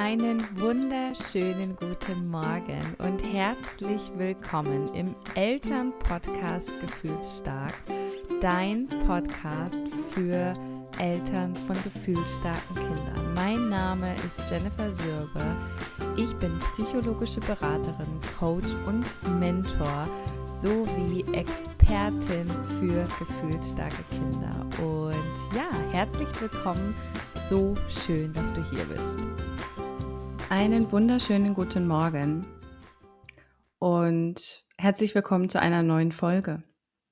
Einen wunderschönen guten Morgen und herzlich willkommen im Elternpodcast Gefühlsstark, dein Podcast für Eltern von gefühlsstarken Kindern. Mein Name ist Jennifer Sürbe. Ich bin psychologische Beraterin, Coach und Mentor sowie Expertin für gefühlsstarke Kinder. Und ja, herzlich willkommen. So schön, dass du hier bist. Einen wunderschönen guten Morgen und herzlich willkommen zu einer neuen Folge.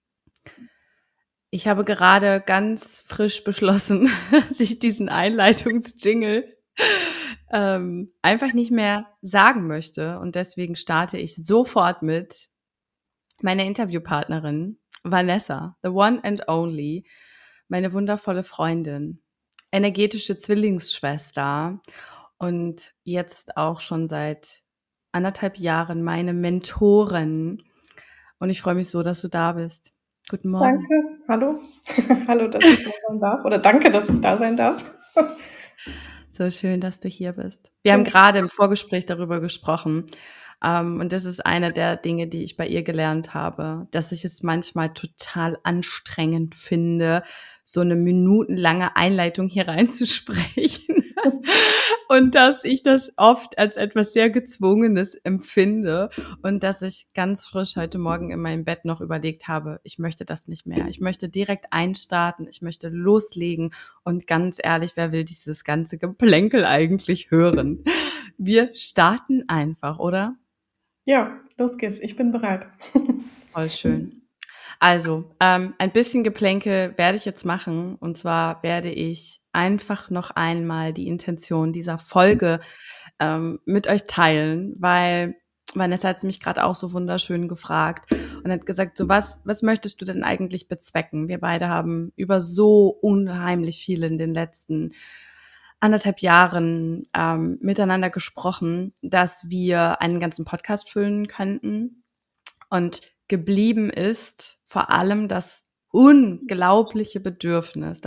Ich habe gerade ganz frisch beschlossen, dass ich diesen Einleitungsjingle einfach nicht mehr sagen möchte und deswegen starte ich sofort mit meiner Interviewpartnerin Vanessa, the one and only, meine wundervolle Freundin, energetische Zwillingsschwester und jetzt auch schon seit 1,5 Jahren meine Mentorin. Und ich freue mich so, dass du da bist. Guten Morgen. Danke, hallo. Hallo, dass ich da sein darf. Oder danke, dass ich da sein darf. So schön, dass du hier bist. Wir haben gerade im Vorgespräch darüber gesprochen. Und das ist eine der Dinge, die ich bei ihr gelernt habe, dass ich es manchmal total anstrengend finde, so eine minutenlange Einleitung hier reinzusprechen. Und dass ich das oft als etwas sehr Gezwungenes empfinde und dass ich ganz frisch heute Morgen in meinem Bett noch überlegt habe, ich möchte das nicht mehr. Ich möchte direkt einstarten, ich möchte loslegen und ganz ehrlich, wer will dieses ganze Geplänkel eigentlich hören? Wir starten einfach, oder? Ja, los geht's. Ich bin bereit. Voll schön. Also, ein bisschen Geplänkel werde ich jetzt machen. Und zwar werde ich einfach noch einmal die Intention dieser Folge mit euch teilen, weil Vanessa hat mich gerade auch so wunderschön gefragt und hat gesagt, so was möchtest du denn eigentlich bezwecken? Wir beide haben über so unheimlich viel in den letzten 1,5 Jahren miteinander gesprochen, dass wir einen ganzen Podcast füllen könnten. Und geblieben ist vor allem das unglaubliche Bedürfnis,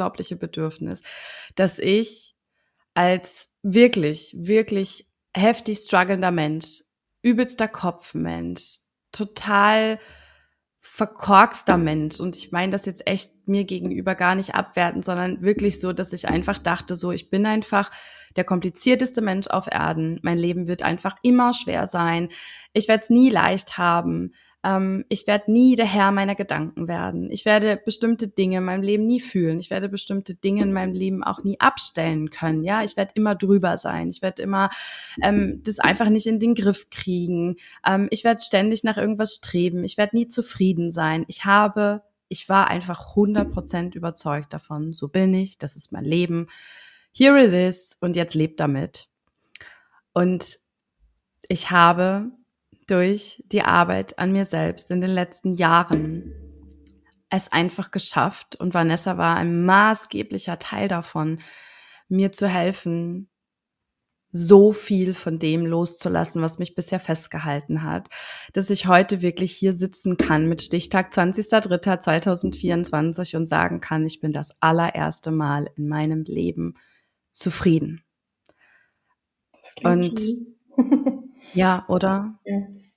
dass ich als wirklich, wirklich heftig strugglender Mensch, übelster Kopfmensch, total verkorkster Mensch, und ich meine das jetzt echt mir gegenüber gar nicht abwertend, sondern wirklich so, dass ich einfach dachte, so, ich bin einfach der komplizierteste Mensch auf Erden. Mein Leben wird einfach immer schwer sein. Ich werde es nie leicht haben. Ich werde nie der Herr meiner Gedanken werden. Ich werde bestimmte Dinge in meinem Leben nie fühlen. Ich werde bestimmte Dinge in meinem Leben auch nie abstellen können. Ja, ich werde immer drüber sein. Ich werde immer das einfach nicht in den Griff kriegen. Ich werde ständig nach irgendwas streben. Ich werde nie zufrieden sein. Ich war einfach 100% überzeugt davon. So bin ich. Das ist mein Leben. Here it is. Und jetzt lebt damit. Und ich habe durch die Arbeit an mir selbst in den letzten Jahren es einfach geschafft, und Vanessa war ein maßgeblicher Teil davon, mir zu helfen, so viel von dem loszulassen, was mich bisher festgehalten hat, dass ich heute wirklich hier sitzen kann mit Stichtag 20.03.2024 und sagen kann, ich bin das allererste Mal in meinem Leben zufrieden. Das klingt Und schön. ja, oder? Ja.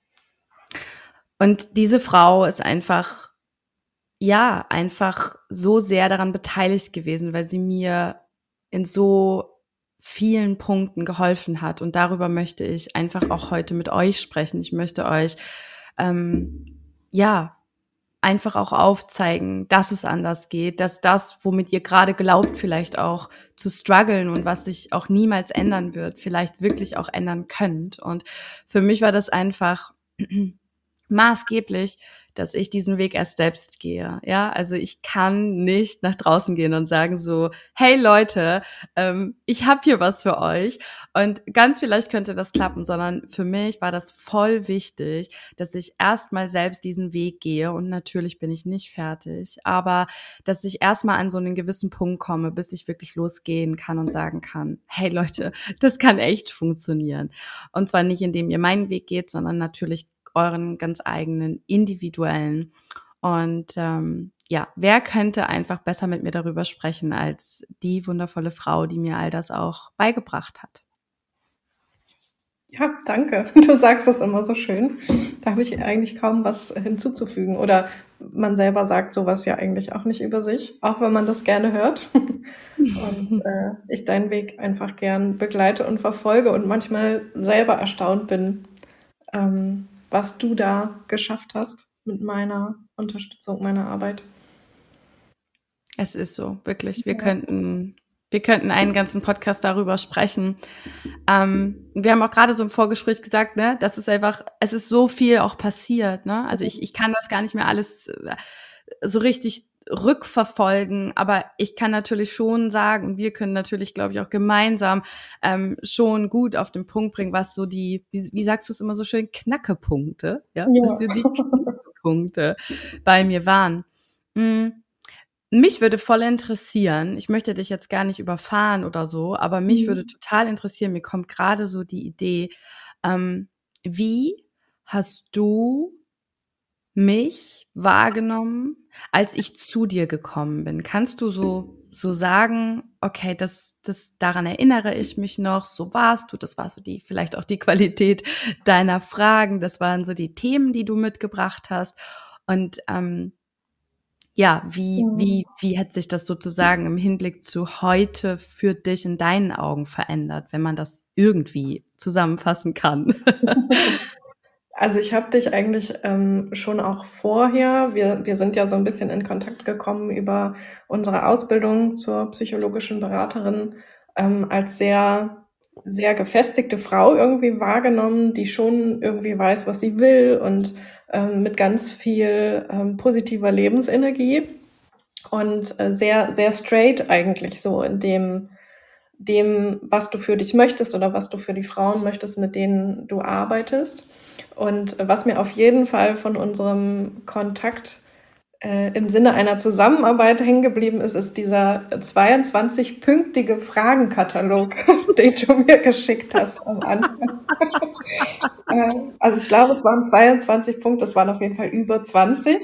Und diese Frau ist einfach so sehr daran beteiligt gewesen, weil sie mir in so vielen Punkten geholfen hat. Und darüber möchte ich einfach auch heute mit euch sprechen. Ich möchte euch, einfach auch aufzeigen, dass es anders geht, dass das, womit ihr gerade glaubt, vielleicht auch zu strugglen und was sich auch niemals ändern wird, vielleicht wirklich auch ändern könnt. Und für mich war das einfach maßgeblich, dass ich diesen Weg erst selbst gehe. Ja, also ich kann nicht nach draußen gehen und sagen so, hey Leute, ich habe hier was für euch. Und ganz vielleicht könnte das klappen, sondern für mich war das voll wichtig, dass ich erstmal selbst diesen Weg gehe. Und natürlich bin ich nicht fertig, aber dass ich erstmal an so einen gewissen Punkt komme, bis ich wirklich losgehen kann und sagen kann, hey Leute, das kann echt funktionieren. Und zwar nicht, indem ihr meinen Weg geht, sondern natürlich euren ganz eigenen, individuellen. Und wer könnte einfach besser mit mir darüber sprechen als die wundervolle Frau, die mir all das auch beigebracht hat. Ja, danke. Du sagst das immer so schön. Da habe ich eigentlich kaum was hinzuzufügen. Oder man selber sagt sowas ja eigentlich auch nicht über sich, auch wenn man das gerne hört. Und ich deinen Weg einfach gern begleite und verfolge und manchmal selber erstaunt bin, was du da geschafft hast mit meiner Unterstützung, meiner Arbeit. Es ist so, wirklich. Wir Ja. könnten einen ganzen Podcast darüber sprechen. Wir haben auch gerade so im Vorgespräch gesagt, ne, das ist einfach, es ist so viel auch passiert, ne? Also ich kann das gar nicht mehr alles so richtig rückverfolgen, aber ich kann natürlich schon sagen, und wir können natürlich, glaube ich, auch gemeinsam schon gut auf den Punkt bringen, was so wie sagst du es immer so schön, Knackepunkte, ja, was Ja. so die Knackepunkte bei mir waren. Mm. Mich würde voll interessieren, ich möchte dich jetzt gar nicht überfahren oder so, aber mich würde total interessieren, mir kommt gerade so die Idee, wie hast du mich wahrgenommen, als ich zu dir gekommen bin? Kannst du so sagen, okay, daran erinnere ich mich noch, so warst du, das war so vielleicht auch die Qualität deiner Fragen, das waren so die Themen, die du mitgebracht hast und ja, wie hat sich das sozusagen im Hinblick zu heute für dich in deinen Augen verändert, wenn man das irgendwie zusammenfassen kann? Also ich habe dich eigentlich schon auch vorher, wir sind ja so ein bisschen in Kontakt gekommen über unsere Ausbildung zur psychologischen Beraterin, als sehr, sehr gefestigte Frau irgendwie wahrgenommen, die schon irgendwie weiß, was sie will und mit ganz viel positiver Lebensenergie und sehr, sehr straight eigentlich so in dem, was du für dich möchtest oder was du für die Frauen möchtest, mit denen du arbeitest. Und was mir auf jeden Fall von unserem Kontakt im Sinne einer Zusammenarbeit hängen geblieben ist, ist dieser 22-pünktige Fragenkatalog, den du mir geschickt hast am Anfang. Also ich glaube, es waren 22 Punkte, es waren auf jeden Fall über 20.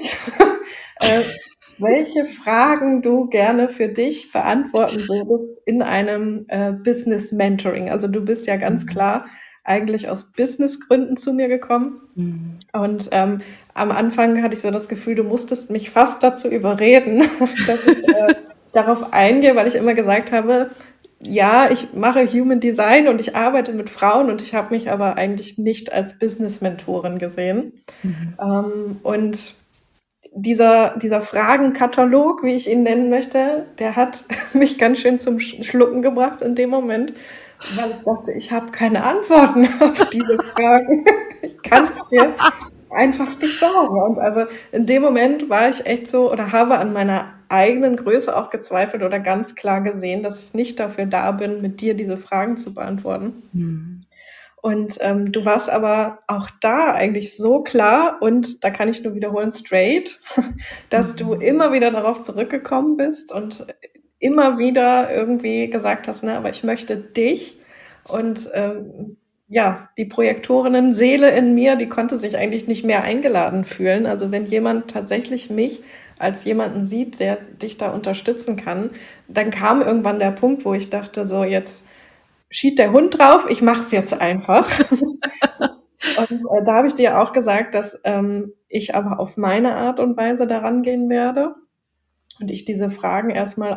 Welche Fragen du gerne für dich beantworten würdest in einem Business Mentoring. Also du bist ja ganz klar eigentlich aus Businessgründen zu mir gekommen. Und am Anfang hatte ich so das Gefühl, du musstest mich fast dazu überreden, dass ich darauf eingehe, weil ich immer gesagt habe, ja, ich mache Human Design und ich arbeite mit Frauen und ich habe mich aber eigentlich nicht als Business-Mentorin gesehen. Und dieser Fragenkatalog, wie ich ihn nennen möchte, der hat mich ganz schön zum Schlucken gebracht in dem Moment, weil ich dachte, ich habe keine Antworten auf diese Fragen. Ich kann es dir einfach nicht sagen. Und also in dem Moment war ich echt so oder habe an meiner eigenen Größe auch gezweifelt oder ganz klar gesehen, dass ich nicht dafür da bin, mit dir diese Fragen zu beantworten. Und du warst aber auch da eigentlich so klar und da kann ich nur wiederholen, straight, dass du immer wieder darauf zurückgekommen bist und immer wieder irgendwie gesagt hast, ne, aber ich möchte dich. Und ja, die Projektorinnen-Seele in mir, die konnte sich eigentlich nicht mehr eingeladen fühlen. Also wenn jemand tatsächlich mich als jemanden sieht, der dich da unterstützen kann, dann kam irgendwann der Punkt, wo ich dachte, so jetzt schied der Hund drauf, ich mache es jetzt einfach. Und da habe ich dir auch gesagt, dass ich aber auf meine Art und Weise daran gehen werde und ich diese Fragen erstmal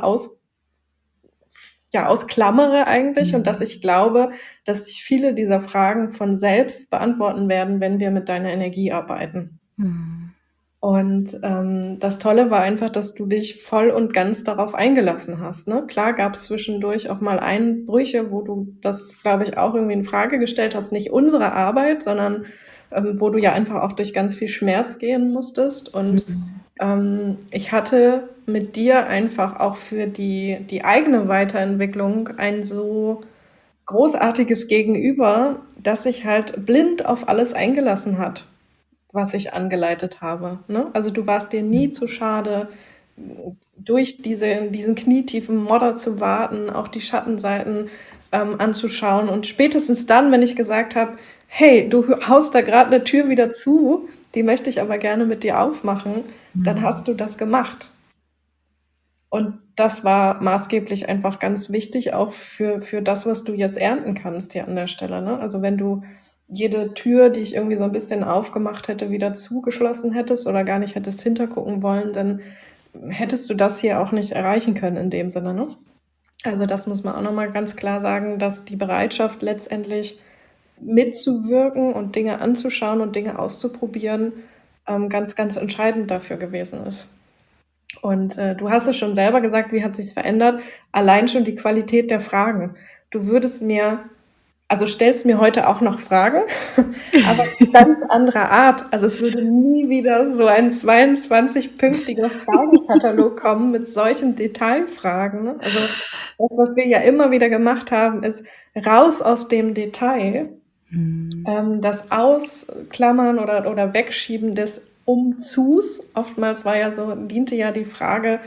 ausklammere eigentlich und dass ich glaube, dass sich viele dieser Fragen von selbst beantworten werden, wenn wir mit deiner Energie arbeiten. Und das Tolle war einfach, dass du dich voll und ganz darauf eingelassen hast. Ne? Klar gab es zwischendurch auch mal Einbrüche, wo du das, glaube ich, auch irgendwie in Frage gestellt hast. Nicht unsere Arbeit, sondern wo du ja einfach auch durch ganz viel Schmerz gehen musstest. Und ich hatte mit dir einfach auch für die eigene Weiterentwicklung ein so großartiges Gegenüber, das sich halt blind auf alles eingelassen hat, was ich angeleitet habe. Ne? Also du warst dir nie zu schade, durch diesen knietiefen Modder zu warten, auch die Schattenseiten anzuschauen. Und spätestens dann, wenn ich gesagt habe, hey, du haust da gerade eine Tür wieder zu, die möchte ich aber gerne mit dir aufmachen, dann hast du das gemacht. Und das war maßgeblich einfach ganz wichtig, auch für das, was du jetzt ernten kannst hier an der Stelle, ne? Also wenn du jede Tür, die ich irgendwie so ein bisschen aufgemacht hätte, wieder zugeschlossen hättest oder gar nicht hättest hintergucken wollen, dann hättest du das hier auch nicht erreichen können in dem Sinne, ne? Also das muss man auch nochmal ganz klar sagen, dass die Bereitschaft letztendlich mitzuwirken und Dinge anzuschauen und Dinge auszuprobieren, ganz, ganz entscheidend dafür gewesen ist. Und du hast es schon selber gesagt, wie hat sich's verändert? Allein schon die Qualität der Fragen. Du würdest mir, also stellst mir heute auch noch Fragen, aber ganz anderer Art. Also es würde nie wieder so ein 22-pünktiger Fragenkatalog kommen mit solchen Detailfragen. Ne? Also das, was wir ja immer wieder gemacht haben, ist raus aus dem Detail, das Ausklammern oder Wegschieben des Umzus. Oftmals diente ja die Frage,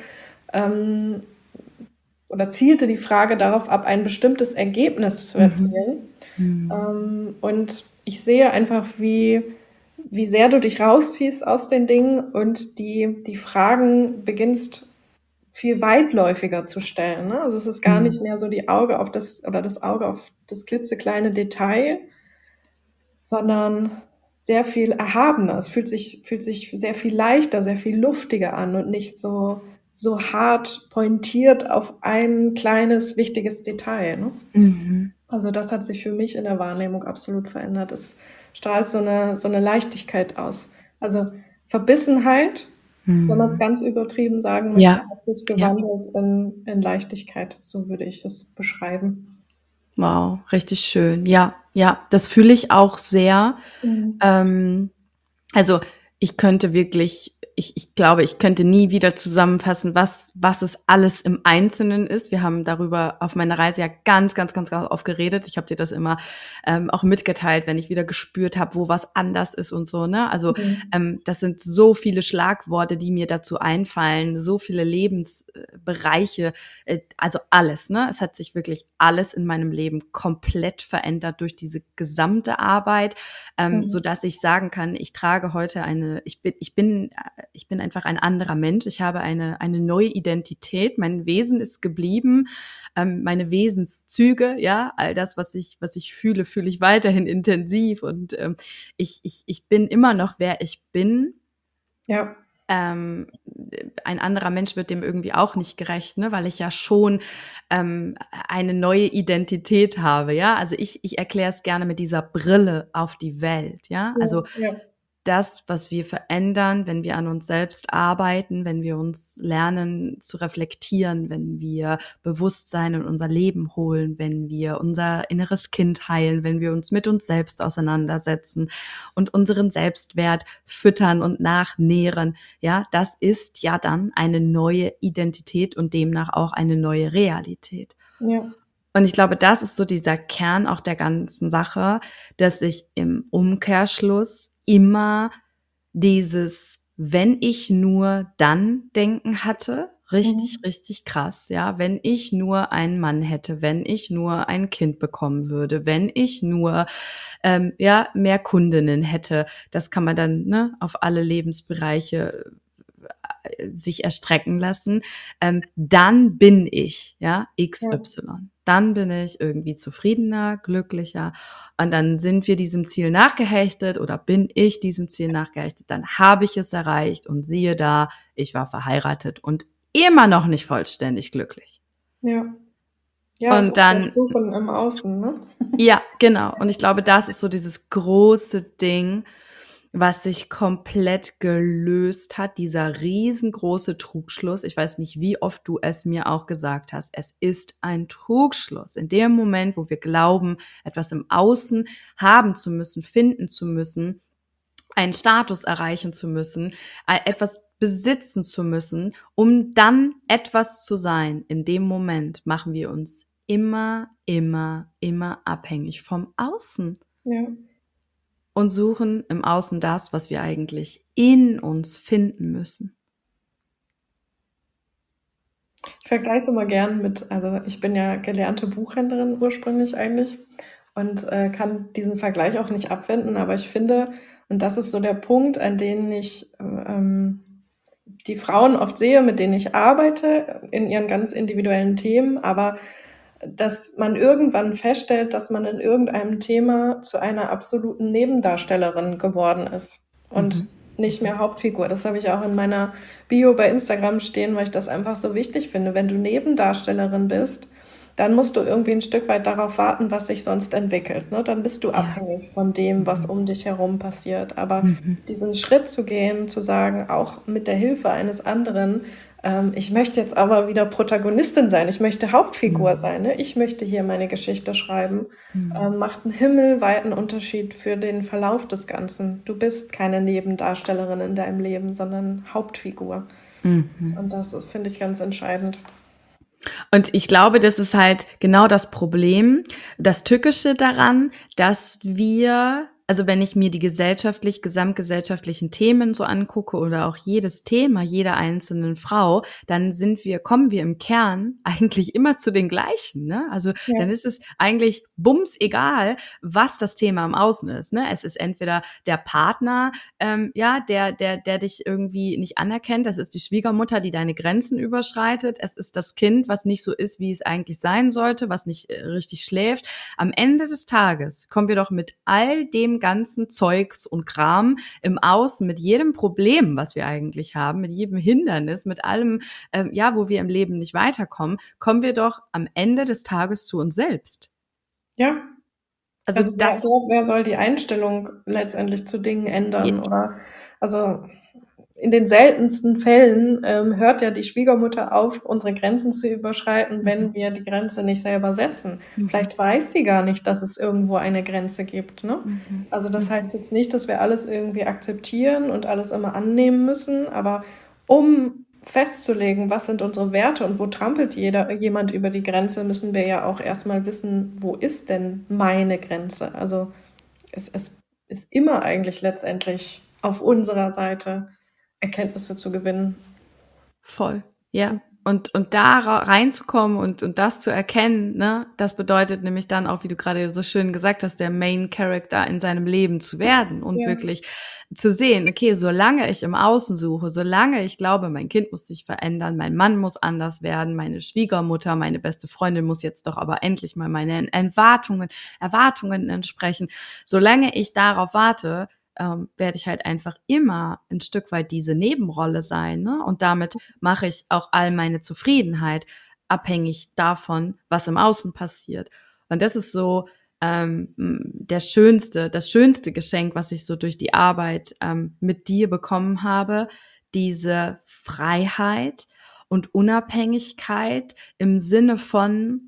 oder zielte die Frage darauf ab, ein bestimmtes Ergebnis zu erzielen. Und ich sehe einfach, wie sehr du dich rausziehst aus den Dingen und die Fragen beginnst viel weitläufiger zu stellen. Ne? Also es ist gar nicht mehr so das Auge auf das klitzekleine Detail, sondern sehr viel erhabener. Es fühlt sich sehr viel leichter, sehr viel luftiger an und nicht so hart pointiert auf ein kleines, wichtiges Detail. Ne? Also das hat sich für mich in der Wahrnehmung absolut verändert. Es strahlt so eine Leichtigkeit aus. Also Verbissenheit, wenn man es ganz übertrieben sagen möchte, hat sich gewandelt in Leichtigkeit. So würde ich es beschreiben. Wow, richtig schön. Ja, das fühle ich auch sehr. Also ich könnte wirklich, ich glaube, ich könnte nie wieder zusammenfassen, was es alles im Einzelnen ist. Wir haben darüber auf meiner Reise ja ganz, ganz, ganz, ganz oft geredet. Ich habe dir das immer auch mitgeteilt, wenn ich wieder gespürt habe, wo was anders ist und so, ne? Also das sind so viele Schlagworte, die mir dazu einfallen, so viele Lebensbereiche, also alles, ne? Es hat sich wirklich alles in meinem Leben komplett verändert durch diese gesamte Arbeit, so dass ich sagen kann, ich trage heute ich bin einfach ein anderer Mensch. Ich habe eine neue Identität. Mein Wesen ist geblieben. Meine Wesenszüge, ja, all das, was ich fühle ich weiterhin intensiv. Und ich bin immer noch, wer ich bin. Ja. Ein anderer Mensch wird dem irgendwie auch nicht gerecht, ne, weil ich ja schon eine neue Identität habe, ja. Also ich erkläre es gerne mit dieser Brille auf die Welt, ja. Also das, was wir verändern, wenn wir an uns selbst arbeiten, wenn wir uns lernen zu reflektieren, wenn wir Bewusstsein in unser Leben holen, wenn wir unser inneres Kind heilen, wenn wir uns mit uns selbst auseinandersetzen und unseren Selbstwert füttern und nachnähren, ja, das ist ja dann eine neue Identität und demnach auch eine neue Realität. Ja. Und ich glaube, das ist so dieser Kern auch der ganzen Sache, dass ich im Umkehrschluss immer dieses wenn ich nur dann denken hatte, richtig krass, ja, wenn ich nur einen Mann hätte, wenn ich nur ein Kind bekommen würde, wenn ich nur mehr Kundinnen hätte, das kann man dann, ne, auf alle Lebensbereiche sich erstrecken lassen, dann bin ich, ja, XY. Dann bin ich irgendwie zufriedener, glücklicher und dann sind wir diesem Ziel nachgehechtet oder bin ich diesem Ziel nachgehechtet, dann habe ich es erreicht und siehe da, ich war verheiratet und immer noch nicht vollständig glücklich. Ja. Ja, und dann Suchen im Außen, ne? Ja, genau. Und ich glaube, das ist so dieses große Ding, was sich komplett gelöst hat, dieser riesengroße Trugschluss. Ich weiß nicht, wie oft du es mir auch gesagt hast. Es ist ein Trugschluss. In dem Moment, wo wir glauben, etwas im Außen haben zu müssen, finden zu müssen, einen Status erreichen zu müssen, etwas besitzen zu müssen, um dann etwas zu sein. In dem Moment machen wir uns immer abhängig vom Außen. Ja. Und suchen im Außen das, was wir eigentlich in uns finden müssen. Ich vergleiche es immer gern also ich bin ja gelernte Buchhändlerin ursprünglich eigentlich und kann diesen Vergleich auch nicht abwenden, aber ich finde, und das ist so der Punkt, an den ich die Frauen oft sehe, mit denen ich arbeite, in ihren ganz individuellen Themen, aber dass man irgendwann feststellt, dass man in irgendeinem Thema zu einer absoluten Nebendarstellerin geworden ist und nicht mehr Hauptfigur. Das habe ich auch in meiner Bio bei Instagram stehen, weil ich das einfach so wichtig finde. Wenn du Nebendarstellerin bist, dann musst du irgendwie ein Stück weit darauf warten, was sich sonst entwickelt. Ne? Dann bist du abhängig von dem, was um dich herum passiert. Aber diesen Schritt zu gehen, zu sagen, auch mit der Hilfe eines anderen, ich möchte jetzt aber wieder Protagonistin sein, ich möchte Hauptfigur sein, ne? Ich möchte hier meine Geschichte schreiben, macht einen himmelweiten Unterschied für den Verlauf des Ganzen. Du bist keine Nebendarstellerin in deinem Leben, sondern Hauptfigur. Und das ist, finde ich, ganz entscheidend. Und ich glaube, das ist halt genau das Problem, das Tückische daran, dass wir, also wenn ich mir die gesamtgesellschaftlichen Themen so angucke oder auch jedes Thema jeder einzelnen Frau, dann kommen wir im Kern eigentlich immer zu den gleichen, ne? Also dann ist es eigentlich bums egal, was das Thema im Außen ist, ne? Es ist entweder der Partner, der dich irgendwie nicht anerkennt, das ist die Schwiegermutter, die deine Grenzen überschreitet, es ist das Kind, was nicht so ist, wie es eigentlich sein sollte, was nicht richtig schläft. Am Ende des Tages kommen wir doch mit all dem ganzen Zeugs und Kram im Außen, mit jedem Problem, was wir eigentlich haben, mit jedem Hindernis, mit allem, wo wir im Leben nicht weiterkommen, kommen wir doch am Ende des Tages zu uns selbst. Ja. Also wer soll die Einstellung letztendlich zu Dingen ändern? Oder also in den seltensten Fällen hört ja die Schwiegermutter auf, unsere Grenzen zu überschreiten, wenn wir die Grenze nicht selber setzen. Vielleicht weiß die gar nicht, dass es irgendwo eine Grenze gibt. Ne? Also das heißt jetzt nicht, dass wir alles irgendwie akzeptieren und alles immer annehmen müssen, aber um festzulegen, was sind unsere Werte und wo trampelt jemand über die Grenze, müssen wir ja auch erstmal wissen, wo ist denn meine Grenze? Also es ist immer eigentlich letztendlich auf unserer Seite, Erkenntnisse zu gewinnen. Voll, ja. Und da reinzukommen und das zu erkennen, ne, das bedeutet nämlich dann auch, wie du gerade so schön gesagt hast, der Main Character in seinem Leben zu werden und wirklich zu sehen, okay, solange ich im Außen suche, solange ich glaube, mein Kind muss sich verändern, mein Mann muss anders werden, meine Schwiegermutter, meine beste Freundin muss jetzt doch aber endlich mal meinen Erwartungen entsprechen, solange ich darauf warte, werde ich halt einfach immer ein Stück weit diese Nebenrolle sein, ne? Und damit mache ich auch all meine Zufriedenheit abhängig davon, was im Außen passiert. Und das ist so das schönste Geschenk, was ich so durch die Arbeit mit dir bekommen habe, diese Freiheit und Unabhängigkeit im Sinne von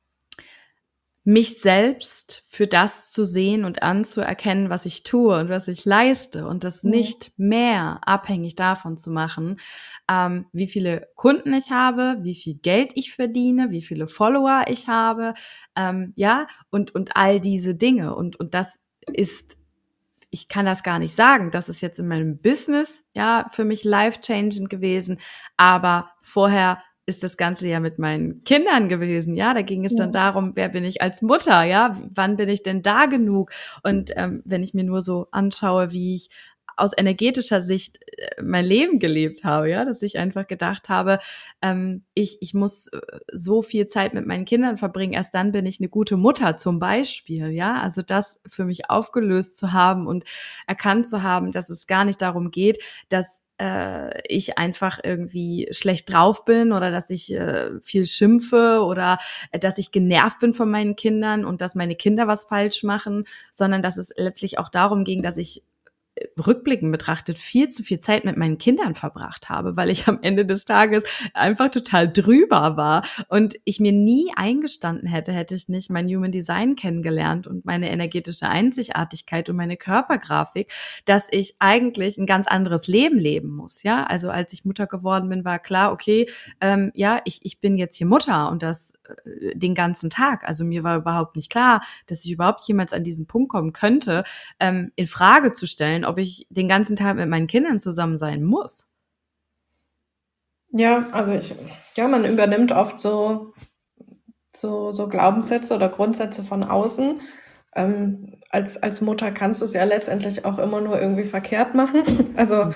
mich selbst für das zu sehen und anzuerkennen, was ich tue und was ich leiste und das nicht mehr abhängig davon zu machen, wie viele Kunden ich habe, wie viel Geld ich verdiene, wie viele Follower ich habe, und all diese Dinge. Und das ist, ich kann das gar nicht sagen, das ist jetzt in meinem Business, für mich life-changing gewesen, aber vorher ist das Ganze ja mit meinen Kindern gewesen, da ging es dann darum, wer bin ich als Mutter, wann bin ich denn da genug? Und wenn ich mir nur so anschaue, wie ich aus energetischer Sicht mein Leben gelebt habe, dass ich einfach gedacht habe, ich muss so viel Zeit mit meinen Kindern verbringen, erst dann bin ich eine gute Mutter zum Beispiel, also das für mich aufgelöst zu haben und erkannt zu haben, dass es gar nicht darum geht, dass ich einfach irgendwie schlecht drauf bin oder dass ich viel schimpfe oder dass ich genervt bin von meinen Kindern und dass meine Kinder was falsch machen, sondern dass es letztlich auch darum ging, dass ich rückblickend betrachtet viel zu viel Zeit mit meinen Kindern verbracht habe, weil ich am Ende des Tages einfach total drüber war und ich mir nie eingestanden hätte ich nicht mein Human Design kennengelernt und meine energetische Einzigartigkeit und meine Körpergrafik, dass ich eigentlich ein ganz anderes Leben leben muss, Also als ich Mutter geworden bin, war klar, okay, ich bin jetzt hier Mutter und das den ganzen Tag. Also mir war überhaupt nicht klar, dass ich überhaupt jemals an diesen Punkt kommen könnte, in Frage zu stellen, ob ich den ganzen Tag mit meinen Kindern zusammen sein muss. Ja, also man übernimmt oft so Glaubenssätze oder Grundsätze von außen. Als Mutter kannst du es ja letztendlich auch immer nur irgendwie verkehrt machen. Also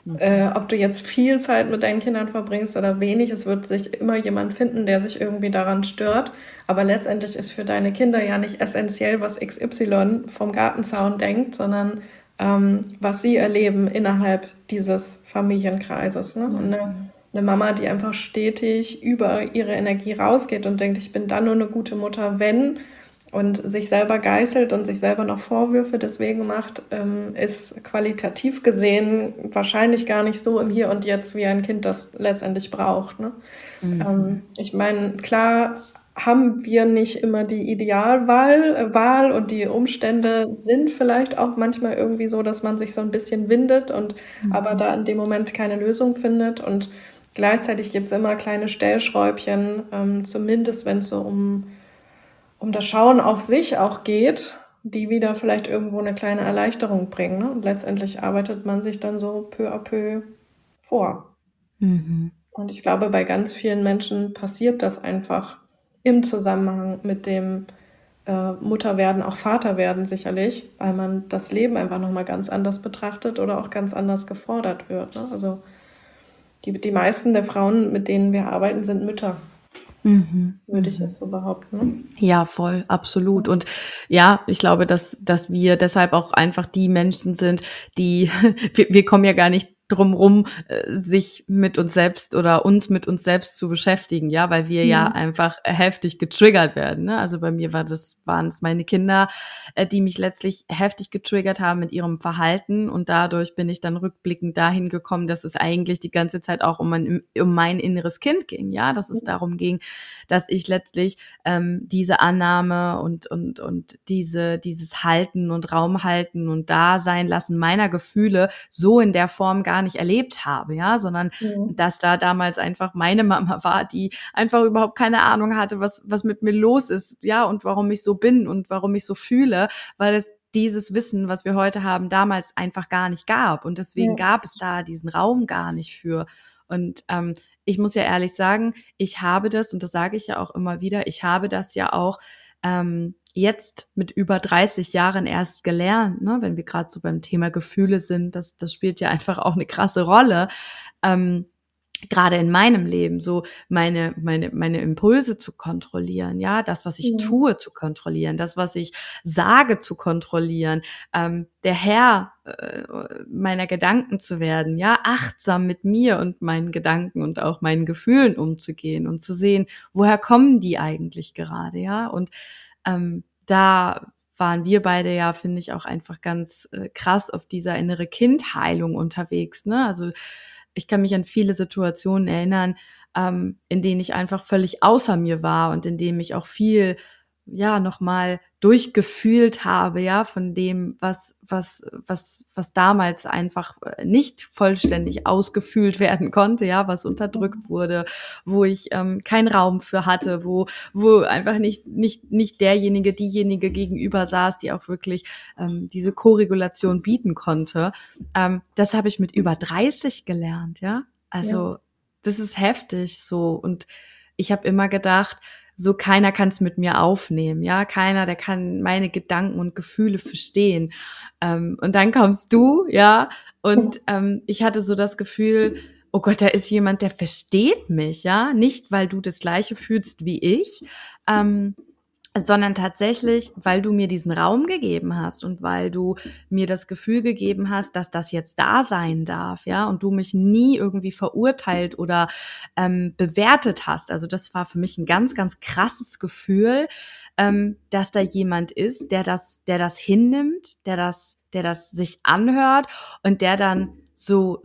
Okay. Ob du jetzt viel Zeit mit deinen Kindern verbringst oder wenig, es wird sich immer jemand finden, der sich irgendwie daran stört. Aber letztendlich ist für deine Kinder ja nicht essentiell, was XY vom Gartenzaun denkt, sondern was sie erleben innerhalb dieses Familienkreises. Ne? Und eine Mama, die einfach stetig über ihre Energie rausgeht und denkt, ich bin dann nur eine gute Mutter, wenn, und sich selber geißelt und sich selber noch Vorwürfe deswegen macht, ist qualitativ gesehen wahrscheinlich gar nicht so im Hier und Jetzt, wie ein Kind das letztendlich braucht. Ne? Ich meine, klar haben wir nicht immer die Idealwahl und die Umstände sind vielleicht auch manchmal irgendwie so, dass man sich so ein bisschen windet und aber da in dem Moment keine Lösung findet. Und gleichzeitig gibt es immer kleine Stellschräubchen, zumindest wenn es so um das Schauen auf sich auch geht, die wieder vielleicht irgendwo eine kleine Erleichterung bringen. Ne? Und letztendlich arbeitet man sich dann so peu à peu vor. Und ich glaube, bei ganz vielen Menschen passiert das einfach im Zusammenhang mit dem Mutter werden, auch Vater werden sicherlich, weil man das Leben einfach nochmal ganz anders betrachtet oder auch ganz anders gefordert wird. Ne? Also die meisten der Frauen, mit denen wir arbeiten, sind Mütter, würde ich jetzt so behaupten. Ne? Ja, voll, absolut. Und ja, ich glaube, dass wir deshalb auch einfach die Menschen sind, die, wir kommen ja gar nicht drum rum, sich mit uns selbst oder uns mit uns selbst zu beschäftigen, ja, weil wir ja einfach heftig getriggert werden, ne? Also bei mir waren es meine Kinder, die mich letztlich heftig getriggert haben mit ihrem Verhalten, und dadurch bin ich dann rückblickend dahin gekommen, dass es eigentlich die ganze Zeit auch um mein inneres Kind ging, ja, dass es darum ging, dass ich letztlich diese Annahme und dieses Halten und Raum halten und Dasein lassen meiner Gefühle so in der Form gar nicht erlebt habe, ja, sondern dass da damals einfach meine Mama war, die einfach überhaupt keine Ahnung hatte, was mit mir los ist, ja, und warum ich so bin und warum ich so fühle, weil es dieses Wissen, was wir heute haben, damals einfach gar nicht gab. Und deswegen gab es da diesen Raum gar nicht für. Und ich muss ja ehrlich sagen, ich habe das, und das sage ich ja auch immer wieder, ich habe das ja auch jetzt mit über 30 Jahren erst gelernt, ne? Wenn wir gerade so beim Thema Gefühle sind, das spielt ja einfach auch eine krasse Rolle. Gerade in meinem Leben, so meine Impulse zu kontrollieren, ja, das, was ich tue, zu kontrollieren, das, was ich sage, zu kontrollieren, der Herr meiner Gedanken zu werden, ja, achtsam mit mir und meinen Gedanken und auch meinen Gefühlen umzugehen und zu sehen, woher kommen die eigentlich gerade, ja, und da waren wir beide ja, finde ich, auch einfach ganz krass auf dieser innere Kindheilung unterwegs, ne, also ich kann mich an viele Situationen erinnern, in denen ich einfach völlig außer mir war und in denen ich auch viel, ja, nochmal durchgefühlt habe, ja, von dem, was damals einfach nicht vollständig ausgefühlt werden konnte, ja, was unterdrückt wurde, wo ich keinen Raum für hatte, wo einfach nicht diejenige gegenüber saß, die auch wirklich diese Koregulation bieten konnte. Das habe ich mit über 30 gelernt, ja. Also das ist heftig so. Und ich habe immer gedacht, so keiner kann es mit mir aufnehmen, ja, keiner, der kann meine Gedanken und Gefühle verstehen. Und dann kommst du, ja, und ich hatte so das Gefühl, oh Gott, da ist jemand, der versteht mich, ja, nicht weil du das Gleiche fühlst wie ich, sondern tatsächlich, weil du mir diesen Raum gegeben hast und weil du mir das Gefühl gegeben hast, dass das jetzt da sein darf, ja, und du mich nie irgendwie verurteilt oder bewertet hast. Also das war für mich ein ganz, ganz krasses Gefühl, dass da jemand ist, der das hinnimmt, der das sich anhört und der dann so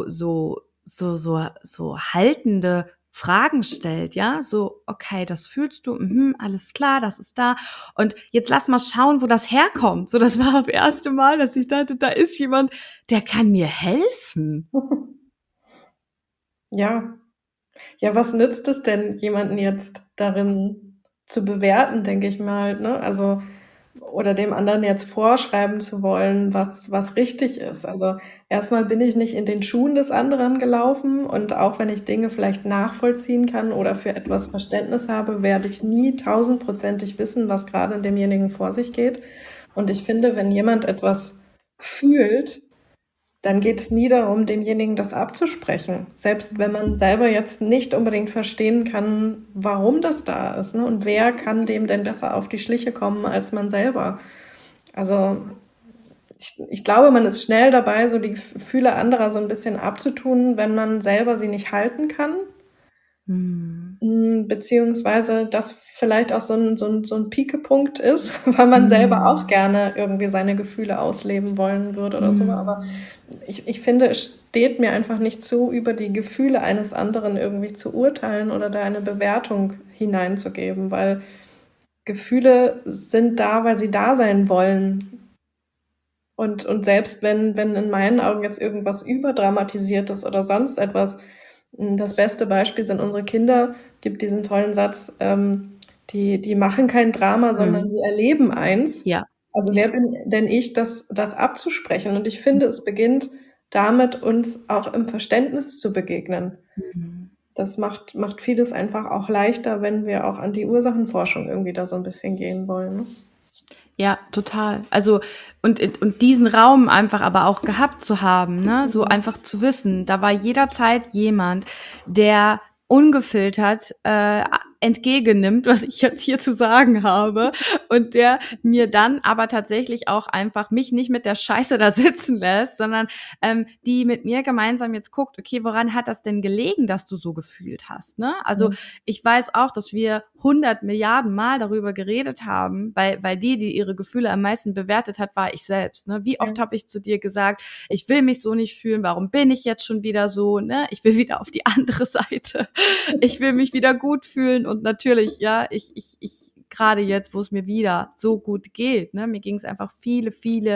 haltende Fragen stellt, ja, so, okay, das fühlst du, alles klar, das ist da, und jetzt lass mal schauen, wo das herkommt. So, das war das erste Mal, dass ich dachte, da ist jemand, der kann mir helfen. Ja. Ja, was nützt es denn, jemanden jetzt darin zu bewerten, denke ich mal, ne? Also, oder dem anderen jetzt vorschreiben zu wollen, was richtig ist. Also, erstmal bin ich nicht in den Schuhen des anderen gelaufen, und auch wenn ich Dinge vielleicht nachvollziehen kann oder für etwas Verständnis habe, werde ich nie tausendprozentig wissen, was gerade in demjenigen vor sich geht. Und ich finde, wenn jemand etwas fühlt, dann geht es nie darum, demjenigen das abzusprechen. Selbst wenn man selber jetzt nicht unbedingt verstehen kann, warum das da ist, ne? Und wer kann dem denn besser auf die Schliche kommen als man selber? Also ich glaube, man ist schnell dabei, so die Gefühle anderer so ein bisschen abzutun, wenn man selber sie nicht halten kann. Beziehungsweise das vielleicht auch so ein Piekepunkt ist, weil man selber auch gerne irgendwie seine Gefühle ausleben wollen würde oder so. Aber ich finde, es steht mir einfach nicht zu, über die Gefühle eines anderen irgendwie zu urteilen oder da eine Bewertung hineinzugeben, weil Gefühle sind da, weil sie da sein wollen. Und selbst wenn in meinen Augen jetzt irgendwas überdramatisiert ist oder sonst etwas, das beste Beispiel sind unsere Kinder, gibt diesen tollen Satz, die machen kein Drama, sondern sie erleben eins. Ja. Also wer bin denn ich, das abzusprechen? Und ich finde, es beginnt damit, uns auch im Verständnis zu begegnen. Das macht vieles einfach auch leichter, wenn wir auch an die Ursachenforschung irgendwie da so ein bisschen gehen wollen. Ne? Ja, total. Also, und diesen Raum einfach aber auch gehabt zu haben, ne, so einfach zu wissen, da war jederzeit jemand, der ungefiltert entgegennimmt, was ich jetzt hier zu sagen habe, und der mir dann aber tatsächlich auch einfach mich nicht mit der Scheiße da sitzen lässt, sondern die mit mir gemeinsam jetzt guckt, okay, woran hat das denn gelegen, dass du so gefühlt hast, ne? Also ich weiß auch, dass wir 100 Milliarden Mal darüber geredet haben, weil die ihre Gefühle am meisten bewertet hat, war ich selbst, ne? Wie oft habe ich zu dir gesagt, ich will mich so nicht fühlen, warum bin ich jetzt schon wieder so, ne? Ich will wieder auf die andere Seite. Ich will mich wieder gut fühlen und natürlich, ja, ich gerade jetzt, wo es mir wieder so gut geht, ne, mir ging es einfach viele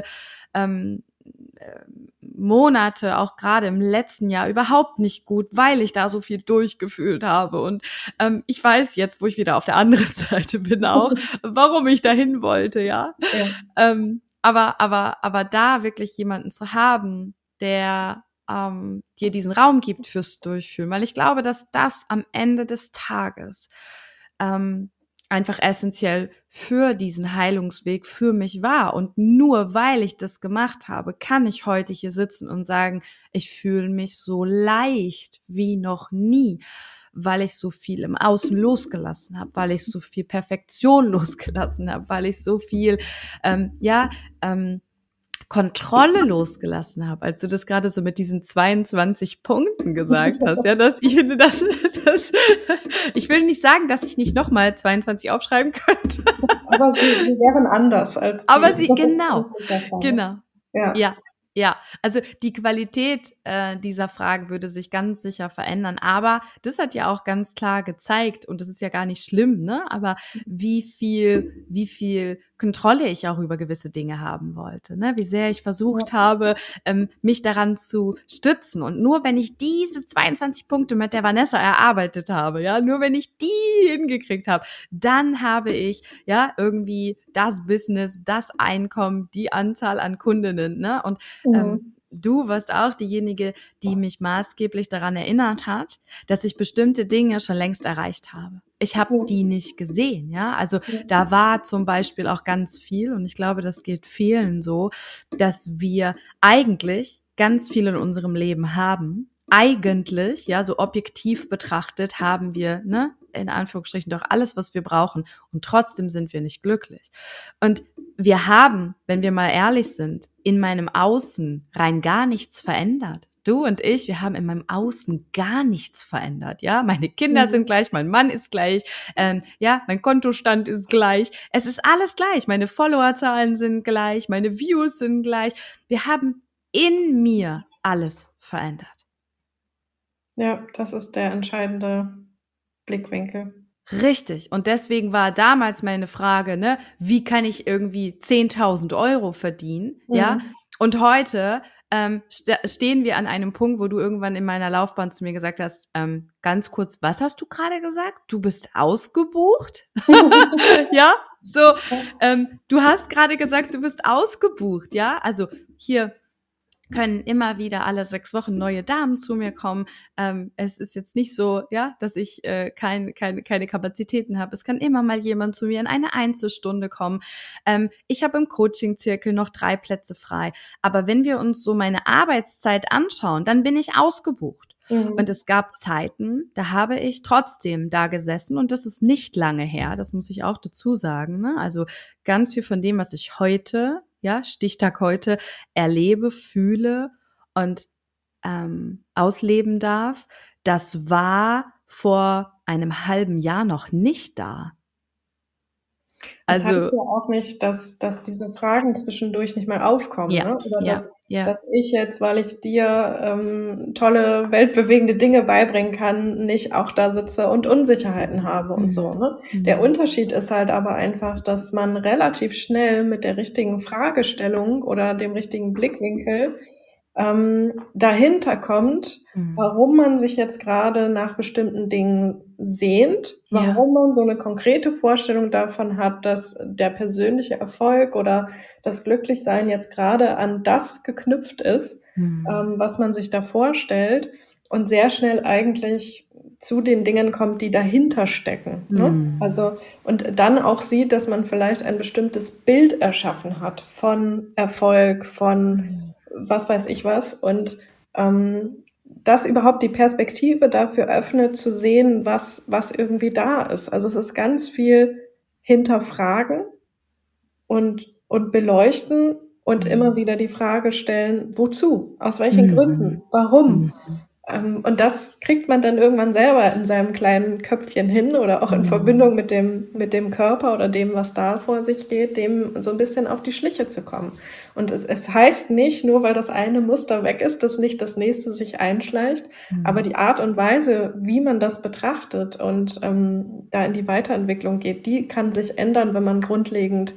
Monate, auch gerade im letzten Jahr, überhaupt nicht gut, weil ich da so viel durchgefühlt habe. Und ich weiß jetzt, wo ich wieder auf der anderen Seite bin, auch, warum ich dahin wollte, ja. Aber da wirklich jemanden zu haben, der dir diesen Raum gibt fürs Durchfühlen, weil ich glaube, dass das am Ende des Tages einfach essentiell für diesen Heilungsweg für mich war. Und nur weil ich das gemacht habe, kann ich heute hier sitzen und sagen, ich fühle mich so leicht wie noch nie, weil ich so viel im Außen losgelassen habe, weil ich so viel Perfektion losgelassen habe, weil ich so viel, Kontrolle losgelassen habe, als du das gerade so mit diesen 22 Punkten gesagt hast. Ja, ich finde das, ich will nicht sagen, dass ich nicht nochmal 22 aufschreiben könnte. Aber sie wären anders als die. Aber genau. Ja, also die Qualität dieser Fragen würde sich ganz sicher verändern, aber das hat ja auch ganz klar gezeigt, und das ist ja gar nicht schlimm, ne? Aber wie viel Kontrolle ich auch über gewisse Dinge haben wollte, ne? Wie sehr ich versucht habe, mich daran zu stützen. Und nur wenn ich diese 22 Punkte mit der Vanessa erarbeitet habe, ja, nur wenn ich die hingekriegt habe, dann habe ich ja irgendwie das Business, das Einkommen, die Anzahl an Kundinnen, ne? Und du warst auch diejenige, die mich maßgeblich daran erinnert hat, dass ich bestimmte Dinge schon längst erreicht habe. Ich habe die nicht gesehen, ja. Also da war zum Beispiel auch ganz viel, und ich glaube, das geht vielen so, dass wir eigentlich ganz viel in unserem Leben haben. Eigentlich, ja, so objektiv betrachtet haben wir, ne, in Anführungsstrichen doch alles, was wir brauchen, und trotzdem sind wir nicht glücklich. Und wir haben, wenn wir mal ehrlich sind, in meinem Außen rein gar nichts verändert. Du und ich, wir haben in meinem Außen gar nichts verändert, ja. Meine Kinder sind gleich, mein Mann ist gleich, ja, mein Kontostand ist gleich. Es ist alles gleich. Meine Followerzahlen sind gleich, meine Views sind gleich. Wir haben in mir alles verändert. Ja, das ist der entscheidende Blickwinkel. Richtig. Und deswegen war damals meine Frage, ne, wie kann ich irgendwie 10.000 Euro verdienen, ja? Und heute stehen wir an einem Punkt, wo du irgendwann in meiner Laufbahn zu mir gesagt hast, ganz kurz, was hast du gerade gesagt? Du bist ausgebucht? Ja, so, du hast gerade gesagt, du bist ausgebucht, ja? Also hier können immer wieder alle 6 Wochen neue Damen zu mir kommen. Es ist jetzt nicht so, ja, dass ich keine Kapazitäten habe. Es kann immer mal jemand zu mir in eine Einzelstunde kommen. Ich habe im Coaching-Zirkel noch 3 Plätze frei. Aber wenn wir uns so meine Arbeitszeit anschauen, dann bin ich ausgebucht. Und es gab Zeiten, da habe ich trotzdem da gesessen und das ist nicht lange her, das muss ich auch dazu sagen, ne? Also ganz viel von dem, was ich heute, ja, Stichtag heute, erlebe, fühle und ausleben darf, das war vor einem halben Jahr noch nicht da. Das heißt Also ja auch nicht, dass diese Fragen zwischendurch nicht mal aufkommen, ja, ne? Oder ja. dass ich jetzt, weil ich dir tolle, weltbewegende Dinge beibringen kann, nicht auch da sitze und Unsicherheiten habe und so, ne? Der Unterschied ist halt aber einfach, dass man relativ schnell mit der richtigen Fragestellung oder dem richtigen Blickwinkel dahinter kommt, warum man sich jetzt gerade nach bestimmten Dingen sehnt, warum man so eine konkrete Vorstellung davon hat, dass der persönliche Erfolg oder das Glücklichsein jetzt gerade an das geknüpft ist, was man sich da vorstellt und sehr schnell eigentlich zu den Dingen kommt, die dahinter stecken, ne? Also, und dann auch sieht, dass man vielleicht ein bestimmtes Bild erschaffen hat von Erfolg, von was weiß ich was und das überhaupt die Perspektive dafür öffnet, zu sehen, was irgendwie da ist. Also es ist ganz viel hinterfragen und beleuchten und immer wieder die Frage stellen, wozu? Aus welchen Gründen? Warum? Und das kriegt man dann irgendwann selber in seinem kleinen Köpfchen hin oder auch in Verbindung mit dem Körper oder dem, was da vor sich geht, dem so ein bisschen auf die Schliche zu kommen. Und es heißt nicht, nur weil das eine Muster weg ist, dass nicht das nächste sich einschleicht, aber die Art und Weise, wie man das betrachtet und da in die Weiterentwicklung geht, die kann sich ändern, wenn man grundlegend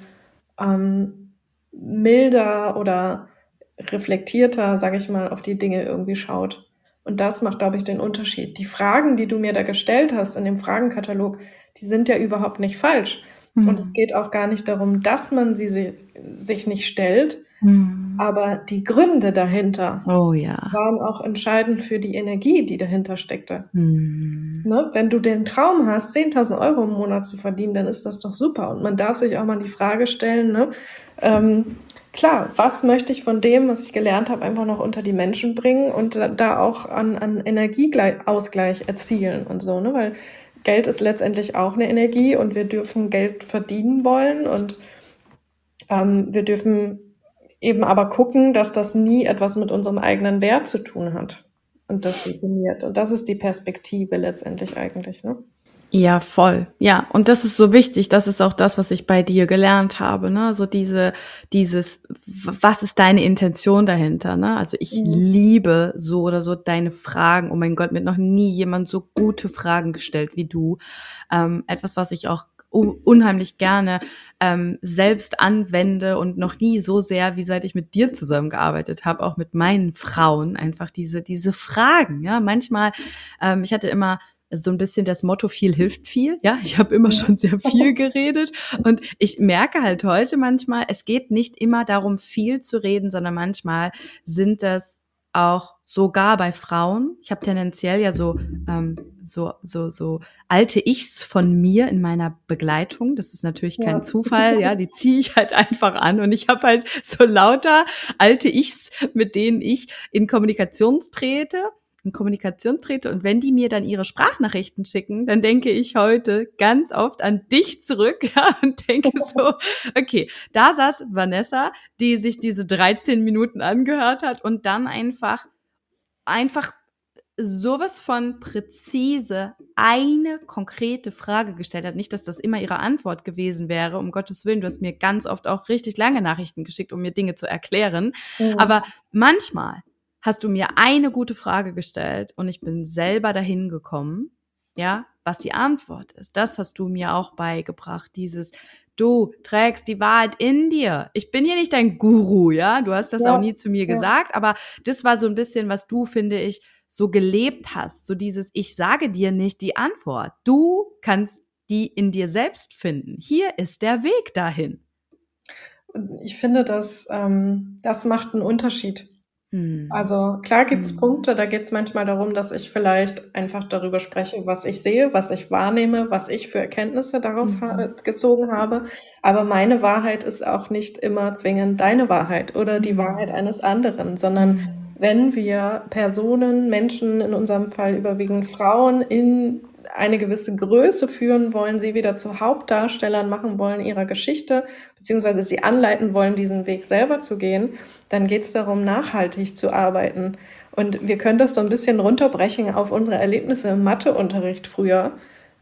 milder oder reflektierter, sage ich mal, auf die Dinge irgendwie schaut. Und das macht, glaube ich, den Unterschied. Die Fragen, die du mir da gestellt hast in dem Fragenkatalog, die sind ja überhaupt nicht falsch. Und es geht auch gar nicht darum, dass man sie sich nicht stellt, aber die Gründe dahinter waren auch entscheidend für die Energie, die dahinter steckte. Ne? Wenn du den Traum hast, 10.000 Euro im Monat zu verdienen, dann ist das doch super. Und man darf sich auch mal die Frage stellen, ne? Klar, was möchte ich von dem, was ich gelernt habe, einfach noch unter die Menschen bringen und da auch an Energieausgleich erzielen und so, ne? Weil Geld ist letztendlich auch eine Energie und wir dürfen Geld verdienen wollen und wir dürfen eben aber gucken, dass das nie etwas mit unserem eigenen Wert zu tun hat und das definiert. Und das ist die Perspektive letztendlich eigentlich, ne? Ja, voll. Ja, und das ist so wichtig. Das ist auch das, was ich bei dir gelernt habe, ne? So was ist deine Intention dahinter, ne? Also ich liebe so oder so deine Fragen. Oh mein Gott, mir hat noch nie jemand so gute Fragen gestellt wie du. Etwas, was ich auch unheimlich gerne selbst anwende und noch nie so sehr, wie seit ich mit dir zusammengearbeitet habe, auch mit meinen Frauen, einfach diese Fragen, ja. Manchmal, ich hatte immer so ein bisschen das Motto, viel hilft viel. Ja, ich habe immer schon sehr viel geredet und ich merke halt heute manchmal, es geht nicht immer darum, viel zu reden, sondern manchmal sind das auch sogar bei Frauen. Ich habe tendenziell ja so alte Ichs von mir in meiner Begleitung. Das ist natürlich kein Zufall, ja, die ziehe ich halt einfach an und ich habe halt so lauter alte Ichs, mit denen ich in Kommunikation trete und wenn die mir dann ihre Sprachnachrichten schicken, dann denke ich heute ganz oft an dich zurück, ja, und denke so, okay, da saß Vanessa, die sich diese 13 Minuten angehört hat und dann einfach sowas von präzise eine konkrete Frage gestellt hat. Nicht, dass das immer ihre Antwort gewesen wäre, um Gottes Willen, du hast mir ganz oft auch richtig lange Nachrichten geschickt, um mir Dinge zu erklären, aber manchmal hast du mir eine gute Frage gestellt und ich bin selber dahin gekommen, ja, was die Antwort ist. Das hast du mir auch beigebracht, du trägst die Wahrheit in dir. Ich bin hier nicht dein Guru, ja, du hast das auch nie zu mir gesagt, aber das war so ein bisschen, was du, finde ich, so gelebt hast, so ich sage dir nicht die Antwort. Du kannst die in dir selbst finden. Hier ist der Weg dahin. Ich finde, das macht einen Unterschied. Also klar gibt's Punkte, da geht's manchmal darum, dass ich vielleicht einfach darüber spreche, was ich sehe, was ich wahrnehme, was ich für Erkenntnisse daraus gezogen habe. Aber meine Wahrheit ist auch nicht immer zwingend deine Wahrheit oder die Wahrheit eines anderen, sondern wenn wir Personen, Menschen, in unserem Fall überwiegend Frauen, in eine gewisse Größe führen wollen, sie wieder zu Hauptdarstellern machen wollen ihrer Geschichte, beziehungsweise sie anleiten wollen, diesen Weg selber zu gehen, dann geht es darum, nachhaltig zu arbeiten. Und wir können das so ein bisschen runterbrechen auf unsere Erlebnisse im Matheunterricht früher.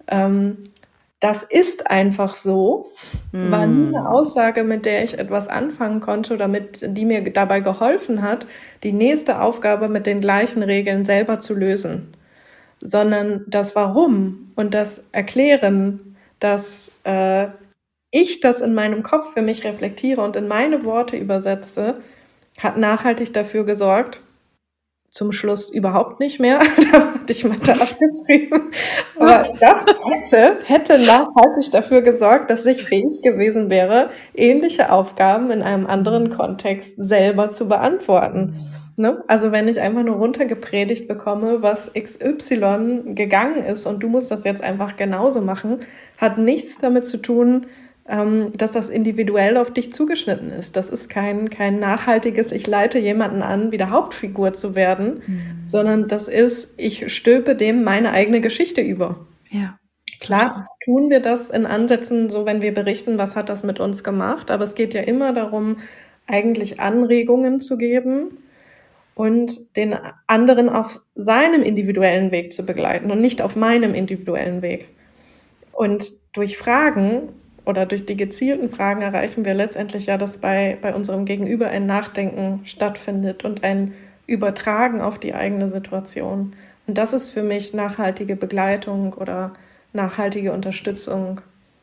Das ist einfach so, war nie eine Aussage, mit der ich etwas anfangen konnte oder die mir dabei geholfen hat, die nächste Aufgabe mit den gleichen Regeln selber zu lösen, sondern das Warum und das Erklären, dass ich das in meinem Kopf für mich reflektiere und in meine Worte übersetze, hat nachhaltig dafür gesorgt, zum Schluss überhaupt nicht mehr, da hatte ich Mathe abgeschrieben, aber das hätte nachhaltig dafür gesorgt, dass ich fähig gewesen wäre, ähnliche Aufgaben in einem anderen Kontext selber zu beantworten. Ne? Also wenn ich einfach nur runtergepredigt bekomme, was XY gegangen ist und du musst das jetzt einfach genauso machen, hat nichts damit zu tun, dass das individuell auf dich zugeschnitten ist. Das ist kein nachhaltiges, ich leite jemanden an, wieder Hauptfigur zu werden, sondern das ist, ich stülpe dem meine eigene Geschichte über. Ja. Klar tun wir das in Ansätzen, so wenn wir berichten, was hat das mit uns gemacht, aber es geht ja immer darum, eigentlich Anregungen zu geben und den anderen auf seinem individuellen Weg zu begleiten und nicht auf meinem individuellen Weg. Und durch Fragen oder durch die gezielten Fragen erreichen wir letztendlich ja, dass bei unserem Gegenüber ein Nachdenken stattfindet und ein Übertragen auf die eigene Situation. Und das ist für mich nachhaltige Begleitung oder nachhaltige Unterstützung.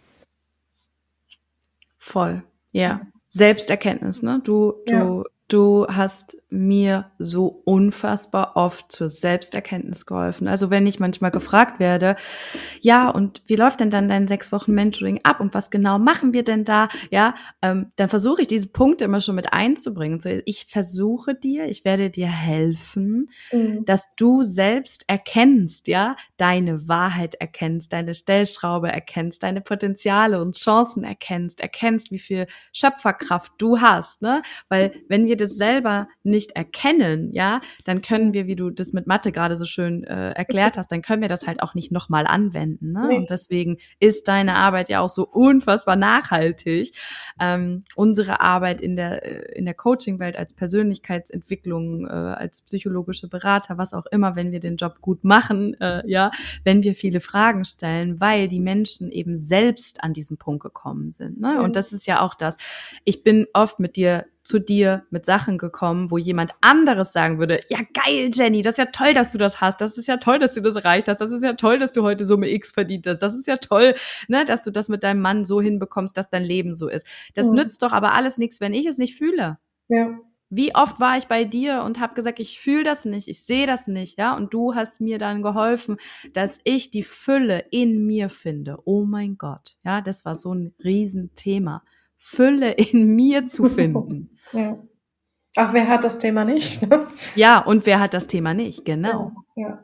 Voll, ja. Selbsterkenntnis, ne? Du hast mir so unfassbar oft zur Selbsterkenntnis geholfen. Also wenn ich manchmal gefragt werde, ja, und wie läuft denn dann dein 6 Wochen Mentoring ab und was genau machen wir denn da? Ja, dann versuche ich diese Punkte immer schon mit einzubringen. So, ich werde dir helfen, dass du selbst erkennst, ja, deine Wahrheit erkennst, deine Stellschraube erkennst, deine Potenziale und Chancen erkennst, wie viel Schöpferkraft du hast, ne? Weil wenn wir das selber nicht erkennen, ja, dann können wir, wie du das mit Mathe gerade so schön erklärt hast, dann können wir das halt auch nicht nochmal anwenden, ne? Nee. Und deswegen ist deine Arbeit ja auch so unfassbar nachhaltig. Unsere Arbeit in der Coaching-Welt als Persönlichkeitsentwicklung, als psychologische Berater, was auch immer, wenn wir den Job gut machen, ja, wenn wir viele Fragen stellen, weil die Menschen eben selbst an diesen Punkt gekommen sind, ne? Und das ist ja auch das. Ich bin oft zu dir mit Sachen gekommen, wo jemand anderes sagen würde, ja geil, Jenny, das ist ja toll, dass du das hast, das ist ja toll, dass du das erreicht hast, das ist ja toll, dass du heute Summe X verdient hast, das ist ja toll, ne, dass du das mit deinem Mann so hinbekommst, dass dein Leben so ist. Das nützt doch aber alles nichts, wenn ich es nicht fühle. Ja. Wie oft war ich bei dir und habe gesagt, ich fühle das nicht, ich sehe das nicht, ja, und du hast mir dann geholfen, dass ich die Fülle in mir finde. Oh mein Gott, ja, das war so ein Riesenthema. Fülle in mir zu finden. Ja. Ach, wer hat das Thema nicht? Ne? Ja, und wer hat das Thema nicht? Genau. Ja.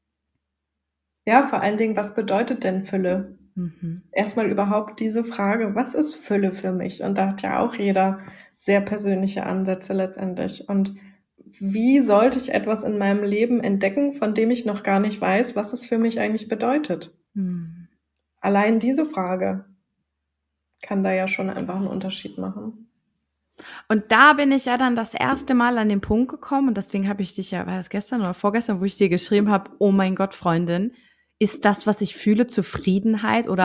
Ja, vor allen Dingen, was bedeutet denn Fülle? Erstmal überhaupt diese Frage, was ist Fülle für mich? Und da hat ja auch jeder sehr persönliche Ansätze letztendlich. Und wie sollte ich etwas in meinem Leben entdecken, von dem ich noch gar nicht weiß, was es für mich eigentlich bedeutet? Allein diese Frage kann da ja schon einfach einen Unterschied machen. Und da bin ich ja dann das erste Mal an den Punkt gekommen und deswegen habe ich dich ja, war das gestern oder vorgestern, wo ich dir geschrieben habe, oh mein Gott, Freundin, ist das, was ich fühle, Zufriedenheit oder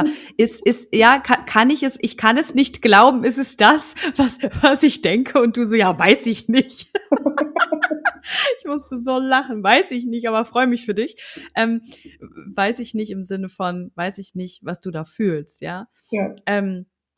kann ich kann es nicht glauben, ist es das, was ich denke und du so, ja, weiß ich nicht. Ich musste so lachen, weiß ich nicht, aber freue mich für dich. Weiß ich nicht im Sinne von, weiß ich nicht, was du da fühlst, ja. Ja.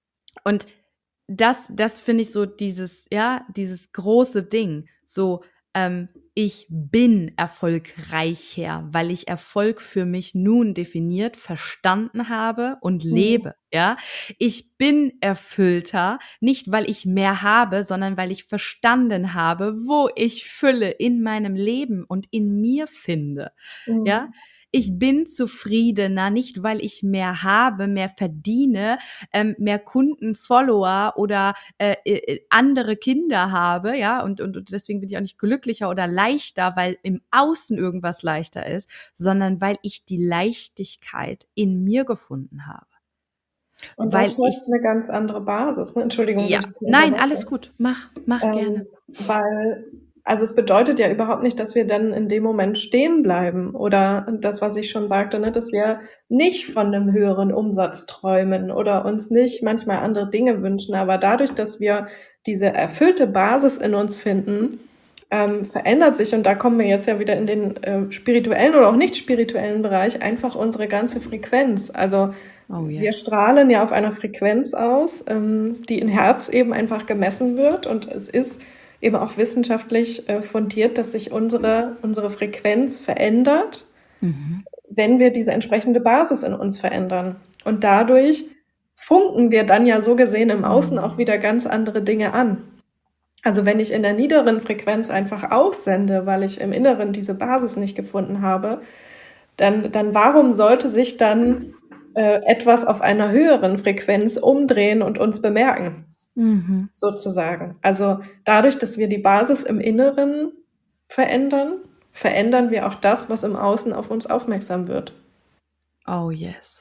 Und das finde ich so dieses große Ding, so, Ich bin erfolgreicher, weil ich Erfolg für mich nun definiert, verstanden habe und lebe, ja. Ich bin erfüllter, nicht weil ich mehr habe, sondern weil ich verstanden habe, wo ich Fülle in meinem Leben und in mir finde, ja. Ich bin zufriedener, nicht weil ich mehr habe, mehr verdiene, mehr Kunden, Follower oder andere Kinder habe, ja, und deswegen bin ich auch nicht glücklicher oder leichter, weil im Außen irgendwas leichter ist, sondern weil ich die Leichtigkeit in mir gefunden habe. Und Weil das ich, schafft eine ganz andere Basis, ne? Entschuldigung, ja, dass ich dich nein, alles unterbreche. gut, mach gerne. Weil, also es bedeutet ja überhaupt nicht, dass wir dann in dem Moment stehen bleiben oder das, was ich schon sagte, ne, dass wir nicht von einem höheren Umsatz träumen oder uns nicht manchmal andere Dinge wünschen. Aber dadurch, dass wir diese erfüllte Basis in uns finden, verändert sich, und da kommen wir jetzt ja wieder in den spirituellen oder auch nicht spirituellen Bereich, einfach unsere ganze Frequenz. Also wir strahlen ja auf einer Frequenz aus, die in Herz eben einfach gemessen wird, und es ist eben auch wissenschaftlich fundiert, dass sich unsere Frequenz verändert, wenn wir diese entsprechende Basis in uns verändern. Und dadurch funken wir dann ja so gesehen im Außen auch wieder ganz andere Dinge an. Also wenn ich in der niederen Frequenz einfach aussende, weil ich im Inneren diese Basis nicht gefunden habe, dann warum sollte sich dann etwas auf einer höheren Frequenz umdrehen und uns bemerken, sozusagen. Also dadurch, dass wir die Basis im Inneren verändern, verändern wir auch das, was im Außen auf uns aufmerksam wird. Oh yes.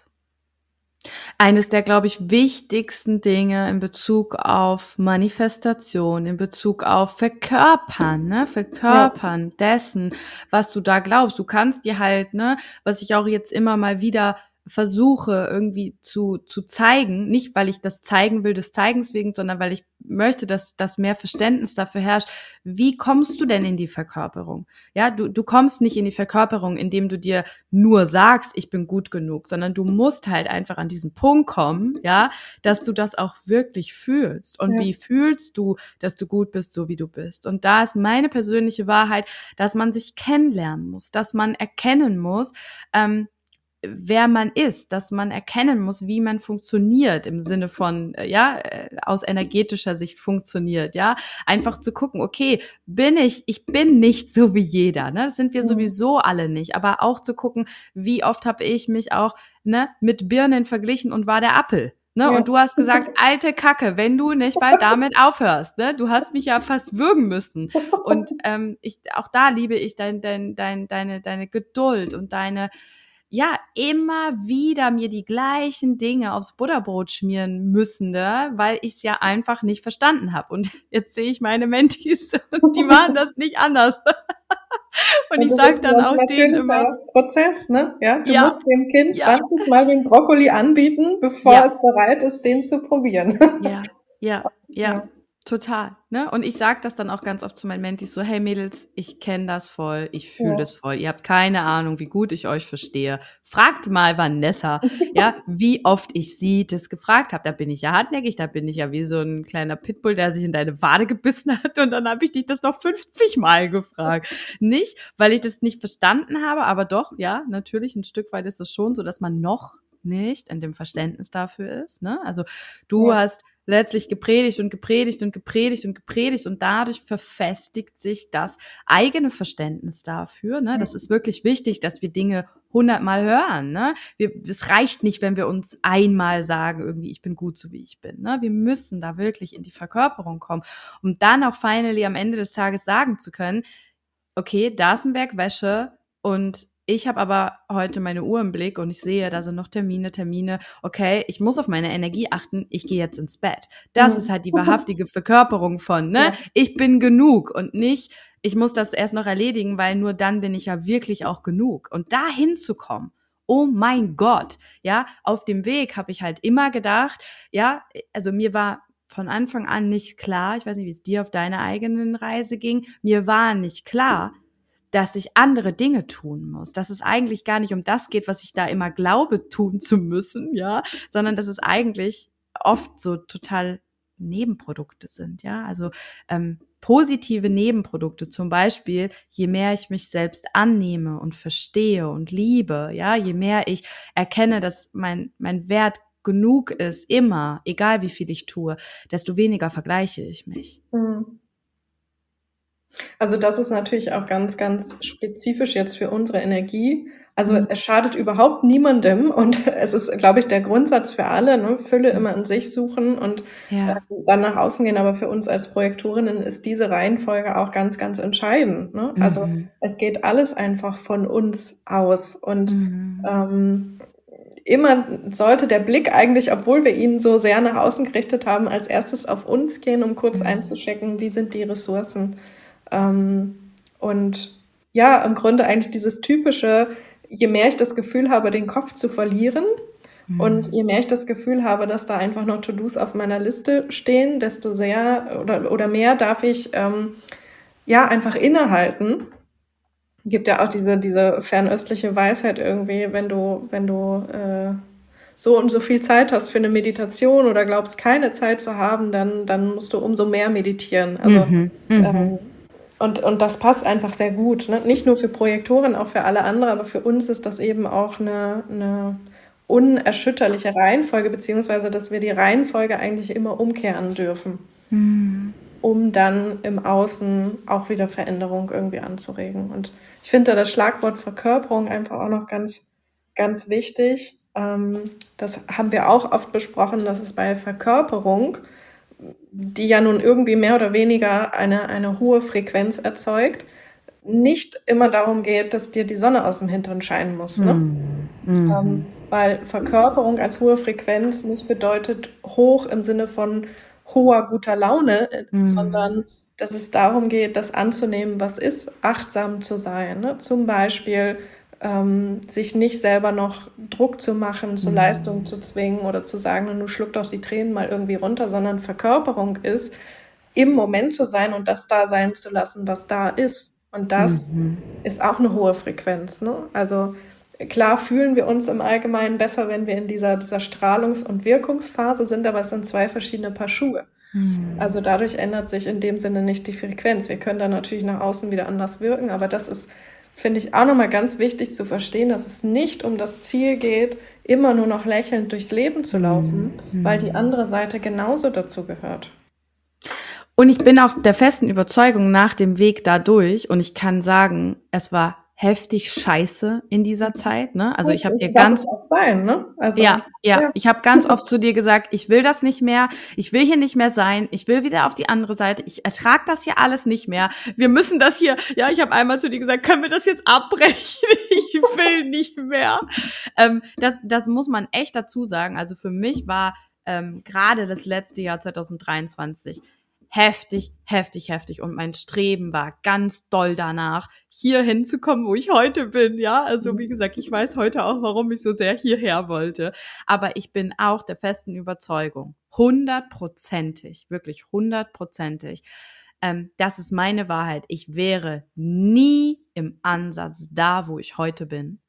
Eines der, glaube ich, wichtigsten Dinge in Bezug auf Manifestation, in Bezug auf Verkörpern, ne? Verkörpern dessen, was du da glaubst. Du kannst dir halt, ne, was ich auch jetzt immer mal wieder versuche irgendwie zu zeigen, nicht weil ich das zeigen will des Zeigens wegen, sondern weil ich möchte, dass mehr Verständnis dafür herrscht. Wie kommst du denn in die Verkörperung? Ja, du kommst nicht in die Verkörperung, indem du dir nur sagst, ich bin gut genug, sondern du musst halt einfach an diesen Punkt kommen, ja, dass du das auch wirklich fühlst. Und wie fühlst du, dass du gut bist, so wie du bist? Und da ist meine persönliche Wahrheit, dass man sich kennenlernen muss, dass man erkennen muss, wer man ist, dass man erkennen muss, wie man funktioniert im Sinne von, aus energetischer Sicht funktioniert, ja, einfach zu gucken, okay, ich bin nicht so wie jeder, ne, das sind wir sowieso alle nicht, aber auch zu gucken, wie oft habe ich mich auch, ne, mit Birnen verglichen und war der Apfel. Ne, und du hast gesagt, alte Kacke, wenn du nicht bald damit aufhörst, ne, du hast mich ja fast würgen müssen. Und auch da liebe ich deine Geduld und deine, ja, immer wieder mir die gleichen Dinge aufs Butterbrot schmieren müssende, weil ich es ja einfach nicht verstanden habe. Und jetzt sehe ich meine Mentis und die machen das nicht anders. Und ich sage dann auch denen immer, Prozess, ne? Ja, du ja, musst dem Kind ja, 20 Mal den Brokkoli anbieten, bevor es bereit ist, den zu probieren. Ja, total, ne? Und ich sage das dann auch ganz oft zu meinen Mentis so, hey Mädels, ich kenne das voll, ich fühle das voll. Ihr habt keine Ahnung, wie gut ich euch verstehe. Fragt mal Vanessa, ja, wie oft ich sie das gefragt habe. Da bin ich ja hartnäckig, da bin ich ja wie so ein kleiner Pitbull, der sich in deine Wade gebissen hat, und dann habe ich dich das noch 50 Mal gefragt. Nicht, weil ich das nicht verstanden habe, aber doch, ja, natürlich ein Stück weit ist es schon so, dass man noch nicht in dem Verständnis dafür ist, ne? Also du hast letztlich gepredigt und gepredigt und gepredigt und gepredigt, und dadurch verfestigt sich das eigene Verständnis dafür, ne? Das ist wirklich wichtig, dass wir Dinge 100-mal hören, ne? Es reicht nicht, wenn wir uns einmal sagen, irgendwie, ich bin gut, so wie ich bin, ne? Wir müssen da wirklich in die Verkörperung kommen, um dann auch finally am Ende des Tages sagen zu können, okay, da ist ein Berg Wäsche, und ich habe aber heute meine Uhr im Blick und ich sehe, da sind noch Termine. Okay, ich muss auf meine Energie achten, ich gehe jetzt ins Bett. Das ist halt die wahrhaftige Verkörperung von, ne? Ich bin genug, und nicht, ich muss das erst noch erledigen, weil nur dann bin ich ja wirklich auch genug. Und da hinzukommen, oh mein Gott, ja, auf dem Weg habe ich halt immer gedacht, ja, also mir war von Anfang an nicht klar, ich weiß nicht, wie es dir auf deiner eigenen Reise ging, mir war nicht klar, dass ich andere Dinge tun muss, dass es eigentlich gar nicht um das geht, was ich da immer glaube tun zu müssen, ja, sondern dass es eigentlich oft so total Nebenprodukte sind, ja, also positive Nebenprodukte, zum Beispiel, je mehr ich mich selbst annehme und verstehe und liebe, ja, je mehr ich erkenne, dass mein Wert genug ist, immer, egal wie viel ich tue, desto weniger vergleiche ich mich. Mhm. Also das ist natürlich auch ganz, ganz spezifisch jetzt für unsere Energie. Also es schadet überhaupt niemandem und es ist, glaube ich, der Grundsatz für alle, ne? Fülle immer in sich suchen und Ja. dann nach außen gehen. Aber für uns als Projektorinnen ist diese Reihenfolge auch ganz, ganz entscheidend, ne? Also es geht alles einfach von uns aus und immer sollte der Blick eigentlich, obwohl wir ihn so sehr nach außen gerichtet haben, als erstes auf uns gehen, um kurz einzuchecken, wie sind die Ressourcen. Und ja, im Grunde eigentlich dieses typische, je mehr ich das Gefühl habe, den Kopf zu verlieren und je mehr ich das Gefühl habe, dass da einfach noch To-Dos auf meiner Liste stehen, desto sehr oder mehr darf ich ja einfach innehalten. Gibt ja auch diese fernöstliche Weisheit irgendwie, wenn du so und so viel Zeit hast für eine Meditation oder glaubst, keine Zeit zu haben, dann musst du umso mehr meditieren. Also und das passt einfach sehr gut. Ne? Nicht nur für Projektoren, auch für alle anderen, aber für uns ist das eben auch eine unerschütterliche Reihenfolge, beziehungsweise dass wir die Reihenfolge eigentlich immer umkehren dürfen, um dann im Außen auch wieder Veränderung irgendwie anzuregen. Und ich finde da das Schlagwort Verkörperung einfach auch noch ganz, ganz wichtig. Das haben wir auch oft besprochen, dass es bei Verkörperung, die ja nun irgendwie mehr oder weniger eine hohe Frequenz erzeugt, nicht immer darum geht, dass dir die Sonne aus dem Hintern scheinen muss. Ne? Weil Verkörperung als hohe Frequenz nicht bedeutet hoch im Sinne von hoher guter Laune, sondern dass es darum geht, das anzunehmen, was ist, achtsam zu sein. Ne? Zum Beispiel sich nicht selber noch Druck zu machen, zur Leistung zu zwingen oder zu sagen, du schluck doch die Tränen mal irgendwie runter, sondern Verkörperung ist, im Moment zu sein und das da sein zu lassen, was da ist. Und das ist auch eine hohe Frequenz. Ne? Also klar fühlen wir uns im Allgemeinen besser, wenn wir in dieser Strahlungs- und Wirkungsphase sind, aber es sind zwei verschiedene Paar Schuhe. Also dadurch ändert sich in dem Sinne nicht die Frequenz. Wir können dann natürlich nach außen wieder anders wirken, aber das ist, finde ich, auch nochmal ganz wichtig zu verstehen, dass es nicht um das Ziel geht, immer nur noch lächelnd durchs Leben zu laufen, weil die andere Seite genauso dazu gehört. Und ich bin auch der festen Überzeugung nach dem Weg dadurch, und ich kann sagen, es war heftig scheiße in dieser Zeit, ne? Also ich habe dir ganz auch sein, ne? Also, ja, ich habe ganz oft zu dir gesagt, ich will das nicht mehr, ich will hier nicht mehr sein, ich will wieder auf die andere Seite, ich ertrag das hier alles nicht mehr. Wir müssen das hier, ja, ich habe einmal zu dir gesagt, können wir das jetzt abbrechen? Ich will nicht mehr. Das muss man echt dazu sagen. Also für mich war gerade das letzte Jahr 2023 heftig, heftig, heftig. Und mein Streben war ganz doll danach, hier hinzukommen, wo ich heute bin, ja. Also wie gesagt, ich weiß heute auch, warum ich so sehr hierher wollte. Aber ich bin auch der festen Überzeugung, 100%ig, wirklich 100%ig, das ist meine Wahrheit. Ich wäre nie im Ansatz da, wo ich heute bin,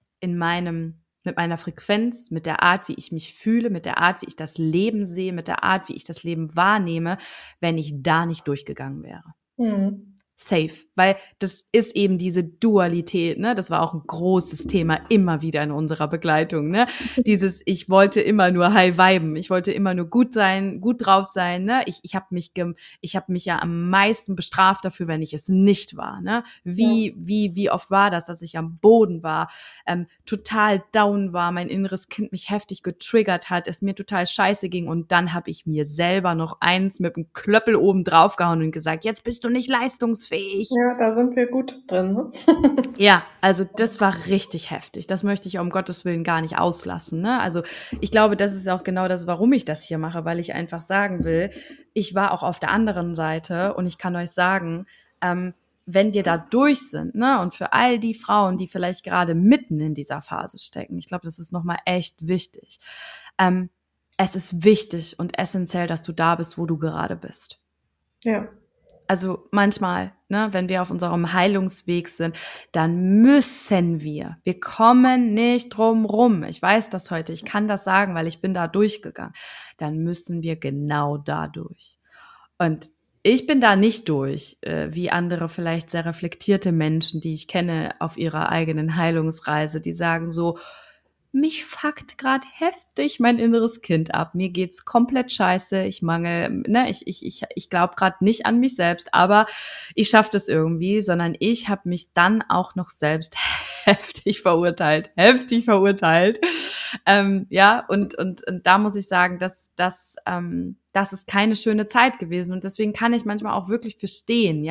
mit meiner Frequenz, mit der Art, wie ich mich fühle, mit der Art, wie ich das Leben sehe, mit der Art, wie ich das Leben wahrnehme, wenn ich da nicht durchgegangen wäre. Safe, weil das ist eben diese Dualität, ne? Das war auch ein großes Thema immer wieder in unserer Begleitung, ne? Dieses, ich wollte immer nur high viben, ich wollte immer nur gut sein, gut drauf sein, ne? Ich habe mich ja am meisten bestraft dafür, wenn ich es nicht war, ne? Wie oft war das, dass ich am Boden war, total down war, mein inneres Kind mich heftig getriggert hat, es mir total scheiße ging und dann habe ich mir selber noch eins mit dem Klöppel oben drauf gehauen und gesagt, jetzt bist du nicht leistungsfähig. Ja, da sind wir gut drin. Ne? Ja, also das war richtig heftig. Das möchte ich um Gottes Willen gar nicht auslassen. Ne? Also ich glaube, das ist auch genau das, warum ich das hier mache, weil ich einfach sagen will, ich war auch auf der anderen Seite und ich kann euch sagen, wenn wir da durch sind, ne, und für all die Frauen, die vielleicht gerade mitten in dieser Phase stecken, ich glaube, das ist nochmal echt wichtig. Es ist wichtig und essentiell, dass du da bist, wo du gerade bist. Ja. Also manchmal ne, wenn wir auf unserem Heilungsweg sind, dann müssen wir kommen nicht drum rum. Ich weiß das heute, ich kann das sagen, weil ich bin da durchgegangen. Dann müssen wir genau da durch. Und ich bin da nicht durch, wie andere vielleicht sehr reflektierte Menschen, die ich kenne auf ihrer eigenen Heilungsreise, die sagen so, mich fuckt gerade heftig mein inneres Kind ab. Mir geht's komplett scheiße. Ich glaube gerade nicht an mich selbst, aber ich schaffe das irgendwie, sondern ich habe mich dann auch noch selbst heftig verurteilt. Und da muss ich sagen, das ist keine schöne Zeit gewesen. Und deswegen kann ich manchmal auch wirklich verstehen,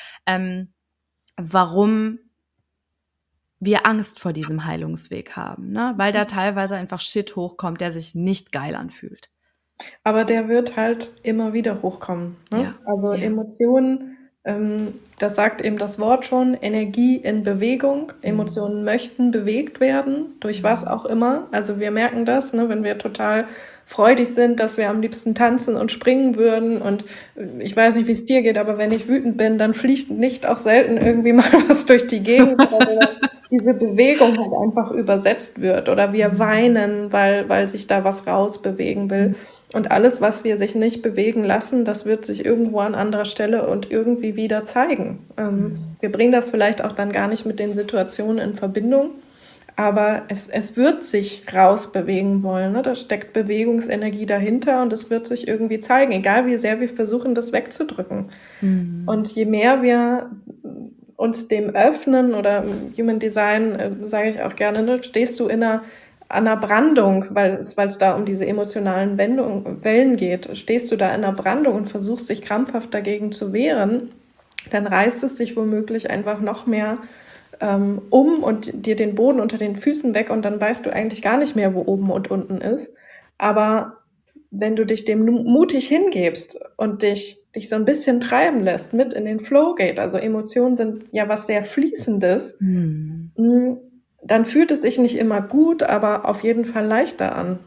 warum wir Angst vor diesem Heilungsweg haben, ne? Weil da teilweise einfach Shit hochkommt, der sich nicht geil anfühlt. Aber der wird halt immer wieder hochkommen, ne? Ja, Also ja. Emotionen, das sagt eben das Wort schon, Energie in Bewegung. Emotionen möchten bewegt werden, durch was auch immer. Also wir merken das, ne, wenn wir total freudig sind, dass wir am liebsten tanzen und springen würden. Und ich weiß nicht, wie es dir geht, aber wenn ich wütend bin, dann fliegt nicht auch selten irgendwie mal was durch die Gegend, oder diese Bewegung halt einfach übersetzt wird. Oder wir weinen, weil sich da was rausbewegen will. Und alles, was wir sich nicht bewegen lassen, das wird sich irgendwo an anderer Stelle und irgendwie wieder zeigen. Wir bringen das vielleicht auch dann gar nicht mit den Situationen in Verbindung, aber es wird sich rausbewegen wollen, ne? Da steckt Bewegungsenergie dahinter und es wird sich irgendwie zeigen, egal wie sehr wir versuchen, das wegzudrücken. Und je mehr wir uns dem öffnen, oder im Human Design sage ich auch gerne, ne, stehst du an einer Brandung, weil es da um diese emotionalen Wellen geht, stehst du da in einer Brandung und versuchst dich krampfhaft dagegen zu wehren, dann reißt es dich womöglich einfach noch mehr und dir den Boden unter den Füßen weg, und dann weißt du eigentlich gar nicht mehr, wo oben und unten ist. Aber wenn du dich dem mutig hingibst und dich so ein bisschen treiben lässt, mit in den Flow geht, also Emotionen sind ja was sehr Fließendes, dann fühlt es sich nicht immer gut, aber auf jeden Fall leichter an.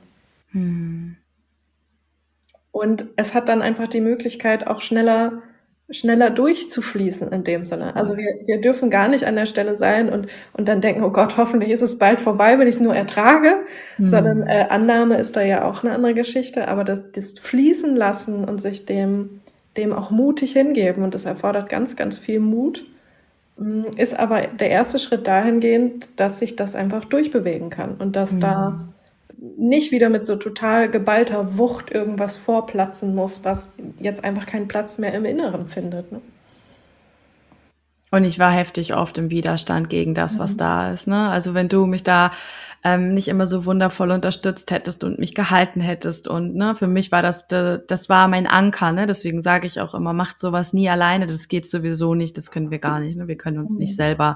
Und es hat dann einfach die Möglichkeit, auch schneller durchzufließen in dem Sinne. Also wir dürfen gar nicht an der Stelle sein und dann denken, oh Gott, hoffentlich ist es bald vorbei, wenn ich es nur ertrage, sondern Annahme ist da ja auch eine andere Geschichte, aber das Fließen lassen und sich dem auch mutig hingeben, und das erfordert ganz, ganz viel Mut, ist aber der erste Schritt dahingehend, dass sich das einfach durchbewegen kann und dass da nicht wieder mit so total geballter Wucht irgendwas vorplatzen muss, was jetzt einfach keinen Platz mehr im Inneren findet, ne? Und ich war heftig oft im Widerstand gegen das, was da ist, ne? Also wenn du mich da nicht immer so wundervoll unterstützt hättest und mich gehalten hättest, und ne, für mich war das war mein Anker, ne? Deswegen sage ich auch immer, macht sowas nie alleine, das geht sowieso nicht, das können wir gar nicht, ne? Wir können uns nicht selber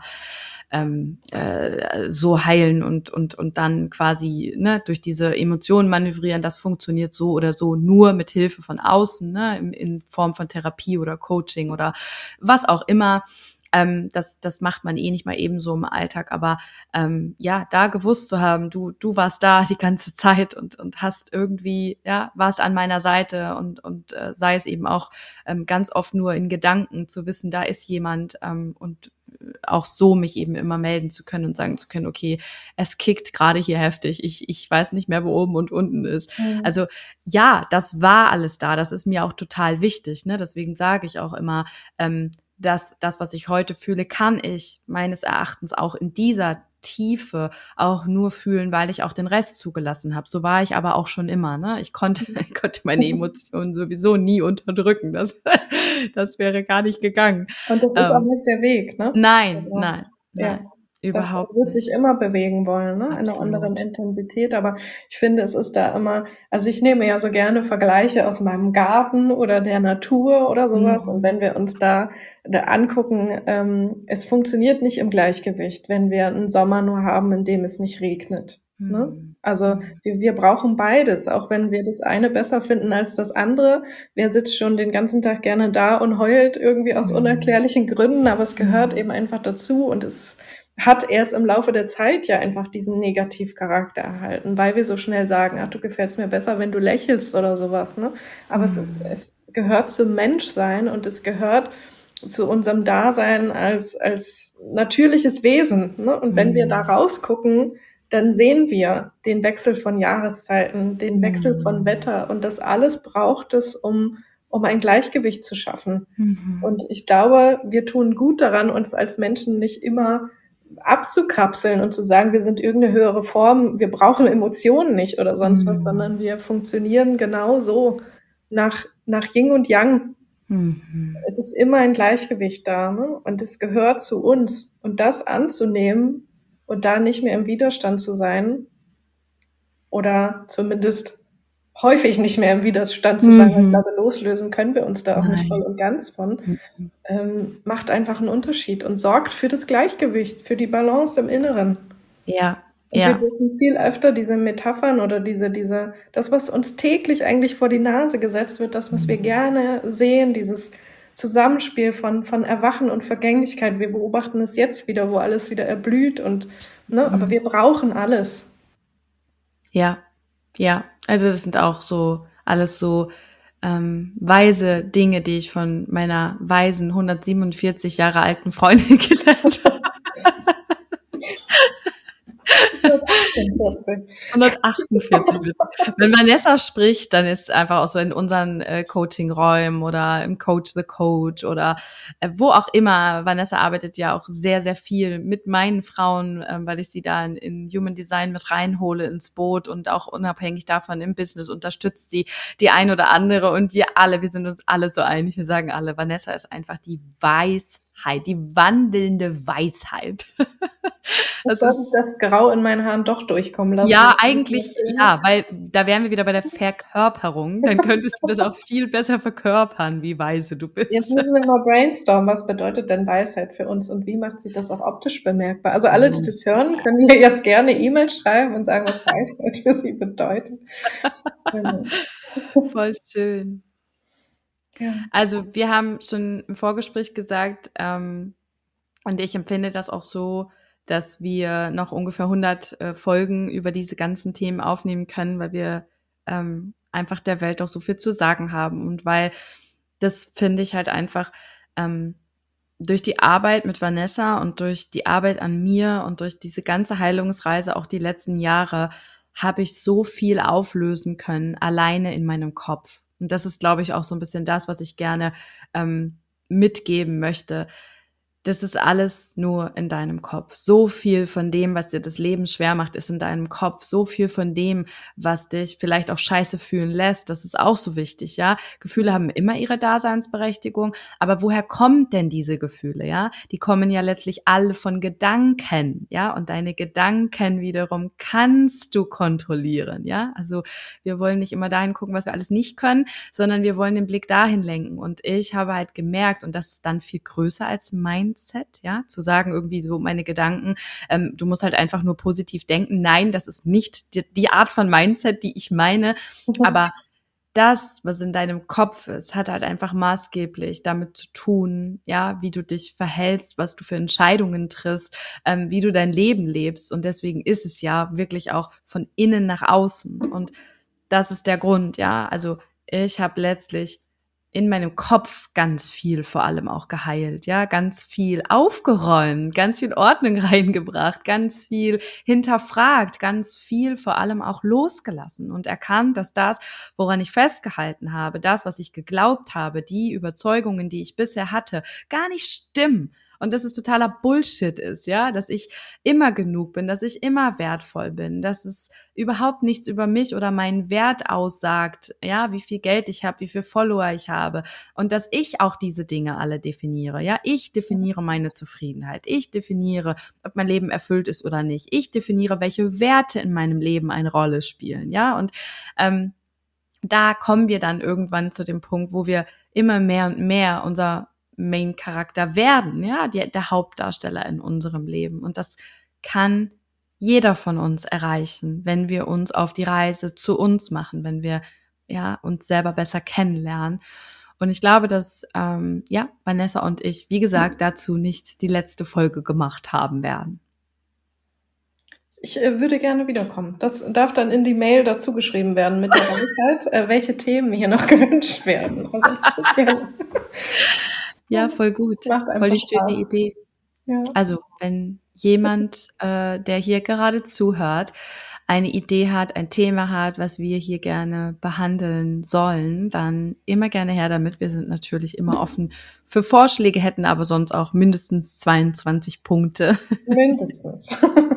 so heilen und dann quasi, ne, durch diese Emotionen manövrieren. Das funktioniert so oder so nur mit Hilfe von außen, ne, in Form von Therapie oder Coaching oder was auch immer. Das macht man eh nicht mal eben so im Alltag, aber da gewusst zu haben, du warst da die ganze Zeit und hast irgendwie, warst an meiner Seite und sei es eben auch ganz oft nur in Gedanken zu wissen, da ist jemand und auch so mich eben immer melden zu können und sagen zu können, okay, es kickt gerade hier heftig, ich weiß nicht mehr, wo oben und unten ist. Also ja, das war alles da, das ist mir auch total wichtig, ne? Deswegen sage ich auch immer, dass das, was ich heute fühle, kann ich meines Erachtens auch in dieser Tiefe auch nur fühlen, weil ich auch den Rest zugelassen habe. So war ich aber auch schon immer, ne? Ich konnte meine Emotionen sowieso nie unterdrücken. Das wäre gar nicht gegangen. Und das ist auch nicht der Weg, ne? Nein, Ja. Das überhaupt wird nicht. sich immer bewegen wollen, ne? In einer anderen Intensität. Aber ich finde, es ist da immer, also ich nehme ja so gerne Vergleiche aus meinem Garten oder der Natur oder sowas. Und wenn wir uns da angucken, es funktioniert nicht im Gleichgewicht, wenn wir einen Sommer nur haben, in dem es nicht regnet. Ne? Also wir brauchen beides, auch wenn wir das eine besser finden als das andere. Wer sitzt schon den ganzen Tag gerne da und heult irgendwie aus unerklärlichen Gründen, aber es gehört eben einfach dazu, und es hat erst im Laufe der Zeit ja einfach diesen Negativcharakter erhalten, weil wir so schnell sagen, ach, du gefällst mir besser, wenn du lächelst oder sowas, ne? Aber es gehört zum Menschsein, und es gehört zu unserem Dasein als natürliches Wesen, ne? Und wenn wir da rausgucken, dann sehen wir den Wechsel von Jahreszeiten, den Wechsel von Wetter, und das alles braucht es, um ein Gleichgewicht zu schaffen. Und ich glaube, wir tun gut daran, uns als Menschen nicht immer abzukapseln und zu sagen, wir sind irgendeine höhere Form, wir brauchen Emotionen nicht oder sonst was, sondern wir funktionieren genauso nach Yin und Yang. Es ist immer ein Gleichgewicht da, ne? Und es gehört zu uns. Und das anzunehmen und da nicht mehr im Widerstand zu sein oder zumindest häufig nicht mehr im Widerstand zu sein, weil ich glaube, loslösen können wir uns da auch nicht voll und ganz von, macht einfach einen Unterschied und sorgt für das Gleichgewicht, für die Balance im Inneren. Ja, Und wir ja. dürfen viel öfter diese Metaphern oder das, was uns täglich eigentlich vor die Nase gesetzt wird, das, was wir gerne sehen, dieses Zusammenspiel von Erwachen und Vergänglichkeit. Wir beobachten es jetzt wieder, wo alles wieder erblüht und, ne, aber wir brauchen alles. Ja, ja. Also das sind auch so alles so weise Dinge, die ich von meiner weisen 147 Jahre alten Freundin gelernt habe. 148. Wenn Vanessa spricht, dann ist einfach auch so in unseren Coaching-Räumen oder im Coach the Coach oder wo auch immer. Vanessa arbeitet ja auch sehr, sehr viel mit meinen Frauen, weil ich sie da in Human Design mit reinhole ins Boot und auch unabhängig davon im Business unterstützt sie die ein oder andere, und wir sind uns alle so einig. Wir sagen alle, Vanessa ist einfach die Weisheit, die wandelnde Weisheit. Das sollte ich das Grau in meinen Haaren doch durchkommen lassen. Ja, eigentlich ja, weil da wären wir wieder bei der Verkörperung. Dann könntest du das auch viel besser verkörpern, wie weise du bist. Jetzt müssen wir mal brainstormen, was bedeutet denn Weisheit für uns und wie macht sich das auch optisch bemerkbar? Also alle, die das hören, können hier jetzt gerne E-Mail schreiben und sagen, was Weisheit für sie bedeutet. Voll schön. Ja. Also wir haben schon im Vorgespräch gesagt, und ich empfinde das auch so, dass wir noch ungefähr 100 Folgen über diese ganzen Themen aufnehmen können, weil wir einfach der Welt auch so viel zu sagen haben und weil das finde ich halt einfach durch die Arbeit mit Vanessa und durch die Arbeit an mir und durch diese ganze Heilungsreise auch die letzten Jahre habe ich so viel auflösen können, alleine in meinem Kopf. Und das ist, glaube ich, auch so ein bisschen das, was ich gerne mitgeben möchte. Das ist alles nur in deinem Kopf. So viel von dem, was dir das Leben schwer macht, ist in deinem Kopf. So viel von dem, was dich vielleicht auch scheiße fühlen lässt, das ist auch so wichtig, ja. Gefühle haben immer ihre Daseinsberechtigung, aber woher kommen denn diese Gefühle, ja? Die kommen ja letztlich alle von Gedanken, ja? Und deine Gedanken wiederum kannst du kontrollieren, ja? Also wir wollen nicht immer dahin gucken, was wir alles nicht können, sondern wir wollen den Blick dahin lenken. Und ich habe halt gemerkt, und das ist dann viel größer als Mindset, ja, zu sagen irgendwie so meine Gedanken, du musst halt einfach nur positiv denken. Nein, das ist nicht die Art von Mindset, die ich meine, aber das, was in deinem Kopf ist, hat halt einfach maßgeblich damit zu tun, ja, wie du dich verhältst, was du für Entscheidungen triffst, wie du dein Leben lebst, und deswegen ist es ja wirklich auch von innen nach außen, und das ist der Grund, ja, also ich habe letztlich in meinem Kopf ganz viel vor allem auch geheilt, ja, ganz viel aufgeräumt, ganz viel Ordnung reingebracht, ganz viel hinterfragt, ganz viel vor allem auch losgelassen und erkannt, dass das, woran ich festgehalten habe, das, was ich geglaubt habe, die Überzeugungen, die ich bisher hatte, gar nicht stimmen. Und dass es totaler Bullshit ist, ja, dass ich immer genug bin, dass ich immer wertvoll bin, dass es überhaupt nichts über mich oder meinen Wert aussagt, ja, wie viel Geld ich habe, wie viel Follower ich habe, und dass ich auch diese Dinge alle definiere, ja, ich definiere meine Zufriedenheit, ich definiere, ob mein Leben erfüllt ist oder nicht, ich definiere, welche Werte in meinem Leben eine Rolle spielen, ja, und da kommen wir dann irgendwann zu dem Punkt, wo wir immer mehr und mehr unser Main-Charakter werden, ja, der Hauptdarsteller in unserem Leben. Und das kann jeder von uns erreichen, wenn wir uns auf die Reise zu uns machen, wenn wir ja uns selber besser kennenlernen. Und ich glaube, dass Vanessa und ich, wie gesagt, dazu nicht die letzte Folge gemacht haben werden. Ich würde gerne wiederkommen. Das darf dann in die Mail dazu geschrieben werden mit der Weisheit, welche Themen hier noch gewünscht werden. Also Ja, voll gut. Macht Voll einfach die schöne Spaß. Idee. Ja. Also, wenn jemand, der hier gerade zuhört, eine Idee hat, ein Thema hat, was wir hier gerne behandeln sollen, dann immer gerne her damit. Wir sind natürlich immer offen für Vorschläge, hätten aber sonst auch mindestens 22 Punkte, Mindestens.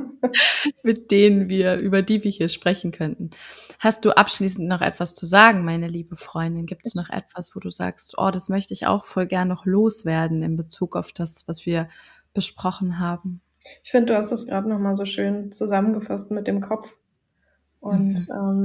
über die wir hier sprechen könnten. Hast du abschließend noch etwas zu sagen, meine liebe Freundin? Gibt es noch etwas, wo du sagst, oh, das möchte ich auch voll gern noch loswerden in Bezug auf das, was wir besprochen haben? Ich finde, du hast das gerade noch mal so schön zusammengefasst mit dem Kopf. Und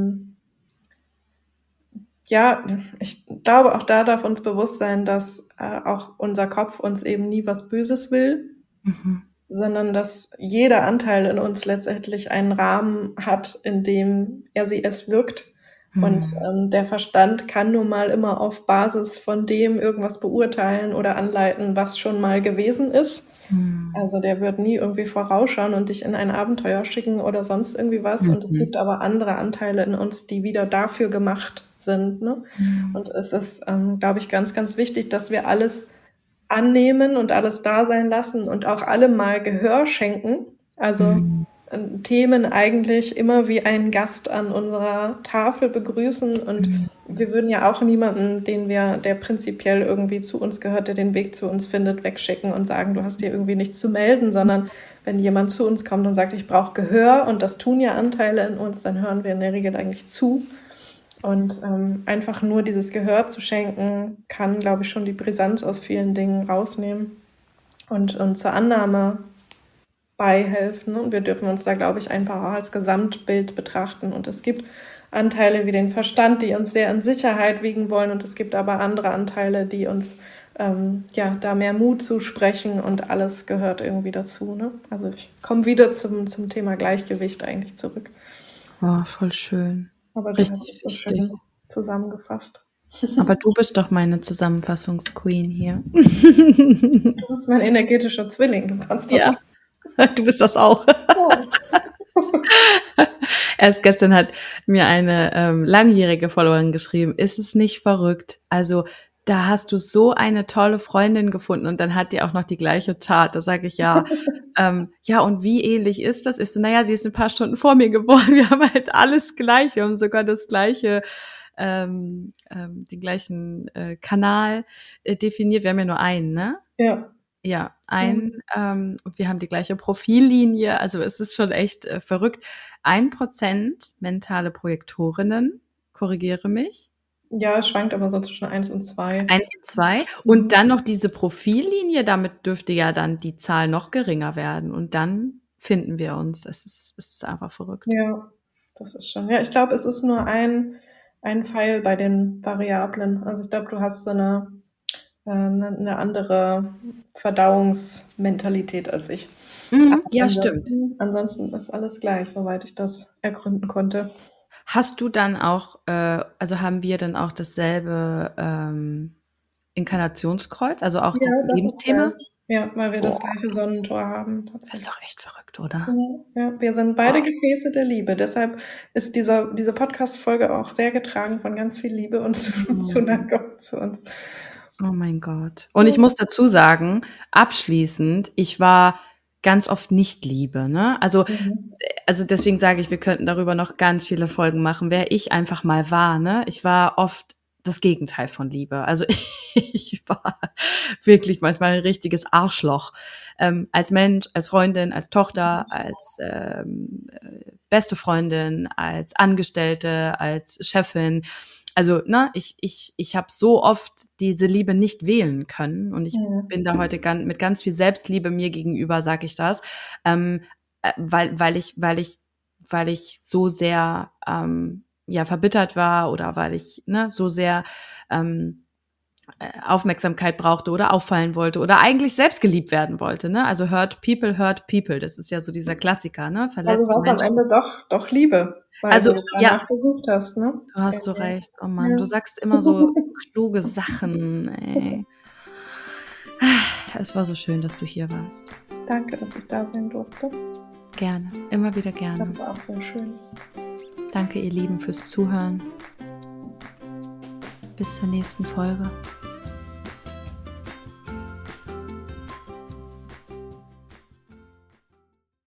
ja, ich glaube, auch da darf uns bewusst sein, dass auch unser Kopf uns eben nie was Böses will, sondern dass jeder Anteil in uns letztendlich einen Rahmen hat, in dem es wirkt. Und der Verstand kann nun mal immer auf Basis von dem irgendwas beurteilen oder anleiten, was schon mal gewesen ist. Also der wird nie irgendwie vorausschauen und dich in ein Abenteuer schicken oder sonst irgendwie was. Und es gibt aber andere Anteile in uns, die wieder dafür gemacht sind. Ne? Und es ist, glaube ich, ganz, ganz wichtig, dass wir alles annehmen und alles da sein lassen und auch allem mal Gehör schenken. Also Themen eigentlich immer wie einen Gast an unserer Tafel begrüßen. Und wir würden ja auch niemanden, der prinzipiell irgendwie zu uns gehört, der den Weg zu uns findet, wegschicken und sagen, du hast hier irgendwie nichts zu melden, sondern wenn jemand zu uns kommt und sagt, ich brauche Gehör, und das tun ja Anteile in uns, dann hören wir in der Regel eigentlich zu. Und einfach nur dieses Gehör zu schenken, kann, glaube ich, schon die Brisanz aus vielen Dingen rausnehmen und zur Annahme beihelfen. Und wir dürfen uns da, glaube ich, einfach auch als Gesamtbild betrachten. Und es gibt Anteile wie den Verstand, die uns sehr in Sicherheit wiegen wollen. Und es gibt aber andere Anteile, die uns da mehr Mut zusprechen. Und alles gehört irgendwie dazu. Ne? Also ich komme wieder zum Thema Gleichgewicht eigentlich zurück. Oh, voll schön. Aber richtig so schön zusammengefasst. Aber du bist doch meine Zusammenfassungsqueen hier. Du bist mein energetischer Zwilling, du kannst das. Ja, du bist das auch. Ja. Erst gestern hat mir eine langjährige Followerin geschrieben, ist es nicht verrückt? Also da hast du so eine tolle Freundin gefunden und dann hat die auch noch die gleiche Chart. Da sage ich ja, ja, und wie ähnlich ist das? Ich so, naja, sie ist ein paar Stunden vor mir geboren. Wir haben halt alles gleich. Wir haben sogar das gleiche, den gleichen Kanal definiert. Wir haben ja nur einen, ne? Ja. Ja, wir haben die gleiche Profillinie. Also es ist schon echt verrückt. 1% mentale Projektorinnen, korrigiere mich. Ja, es schwankt aber so zwischen 1 und 2. 1 und 2. Und dann noch diese Profillinie, damit dürfte ja dann die Zahl noch geringer werden. Und dann finden wir uns. Es ist einfach verrückt. Ja, das ist schon. Ja, ich glaube, es ist nur ein Pfeil bei den Variablen. Also ich glaube, du hast so eine andere Verdauungsmentalität als ich. Ja, stimmt. Ansonsten ist alles gleich, soweit ich das ergründen konnte. Hast du dann auch, also haben wir dann auch dasselbe Inkarnationskreuz, also auch das Lebensthema? Ja, weil wir das gleiche Sonnentor haben. Das ist doch echt verrückt, oder? Ja, wir sind beide Gefäße der Liebe. Deshalb ist diese Podcast-Folge auch sehr getragen von ganz viel Liebe und Zuneigung zu uns. Oh mein Gott. Und ich muss dazu sagen, abschließend, ich war ganz oft nicht Liebe, ne? Also deswegen sage ich, wir könnten darüber noch ganz viele Folgen machen, wer ich einfach mal war, ne? Ich war oft das Gegenteil von Liebe. Also ich war wirklich manchmal ein richtiges Arschloch. Als Mensch, als Freundin, als Tochter, als beste Freundin, als Angestellte, als Chefin. Also, ne, ich habe so oft diese Liebe nicht wählen können und ich bin da heute mit ganz viel Selbstliebe mir gegenüber, sage ich das, weil ich so sehr verbittert war oder weil ich so sehr Aufmerksamkeit brauchte oder auffallen wollte oder eigentlich selbst geliebt werden wollte, ne? Also hurt people. Das ist ja so dieser Klassiker, ne? Also war es am Ende doch Liebe, weil du danach gesucht hast, ne? Du hast so recht. Oh Mann, du sagst immer so kluge Sachen, ey. Es war so schön, dass du hier warst. Danke, dass ich da sein durfte. Gerne, immer wieder gerne. Das war auch so schön. Danke, ihr Lieben, fürs Zuhören. Bis zur nächsten Folge.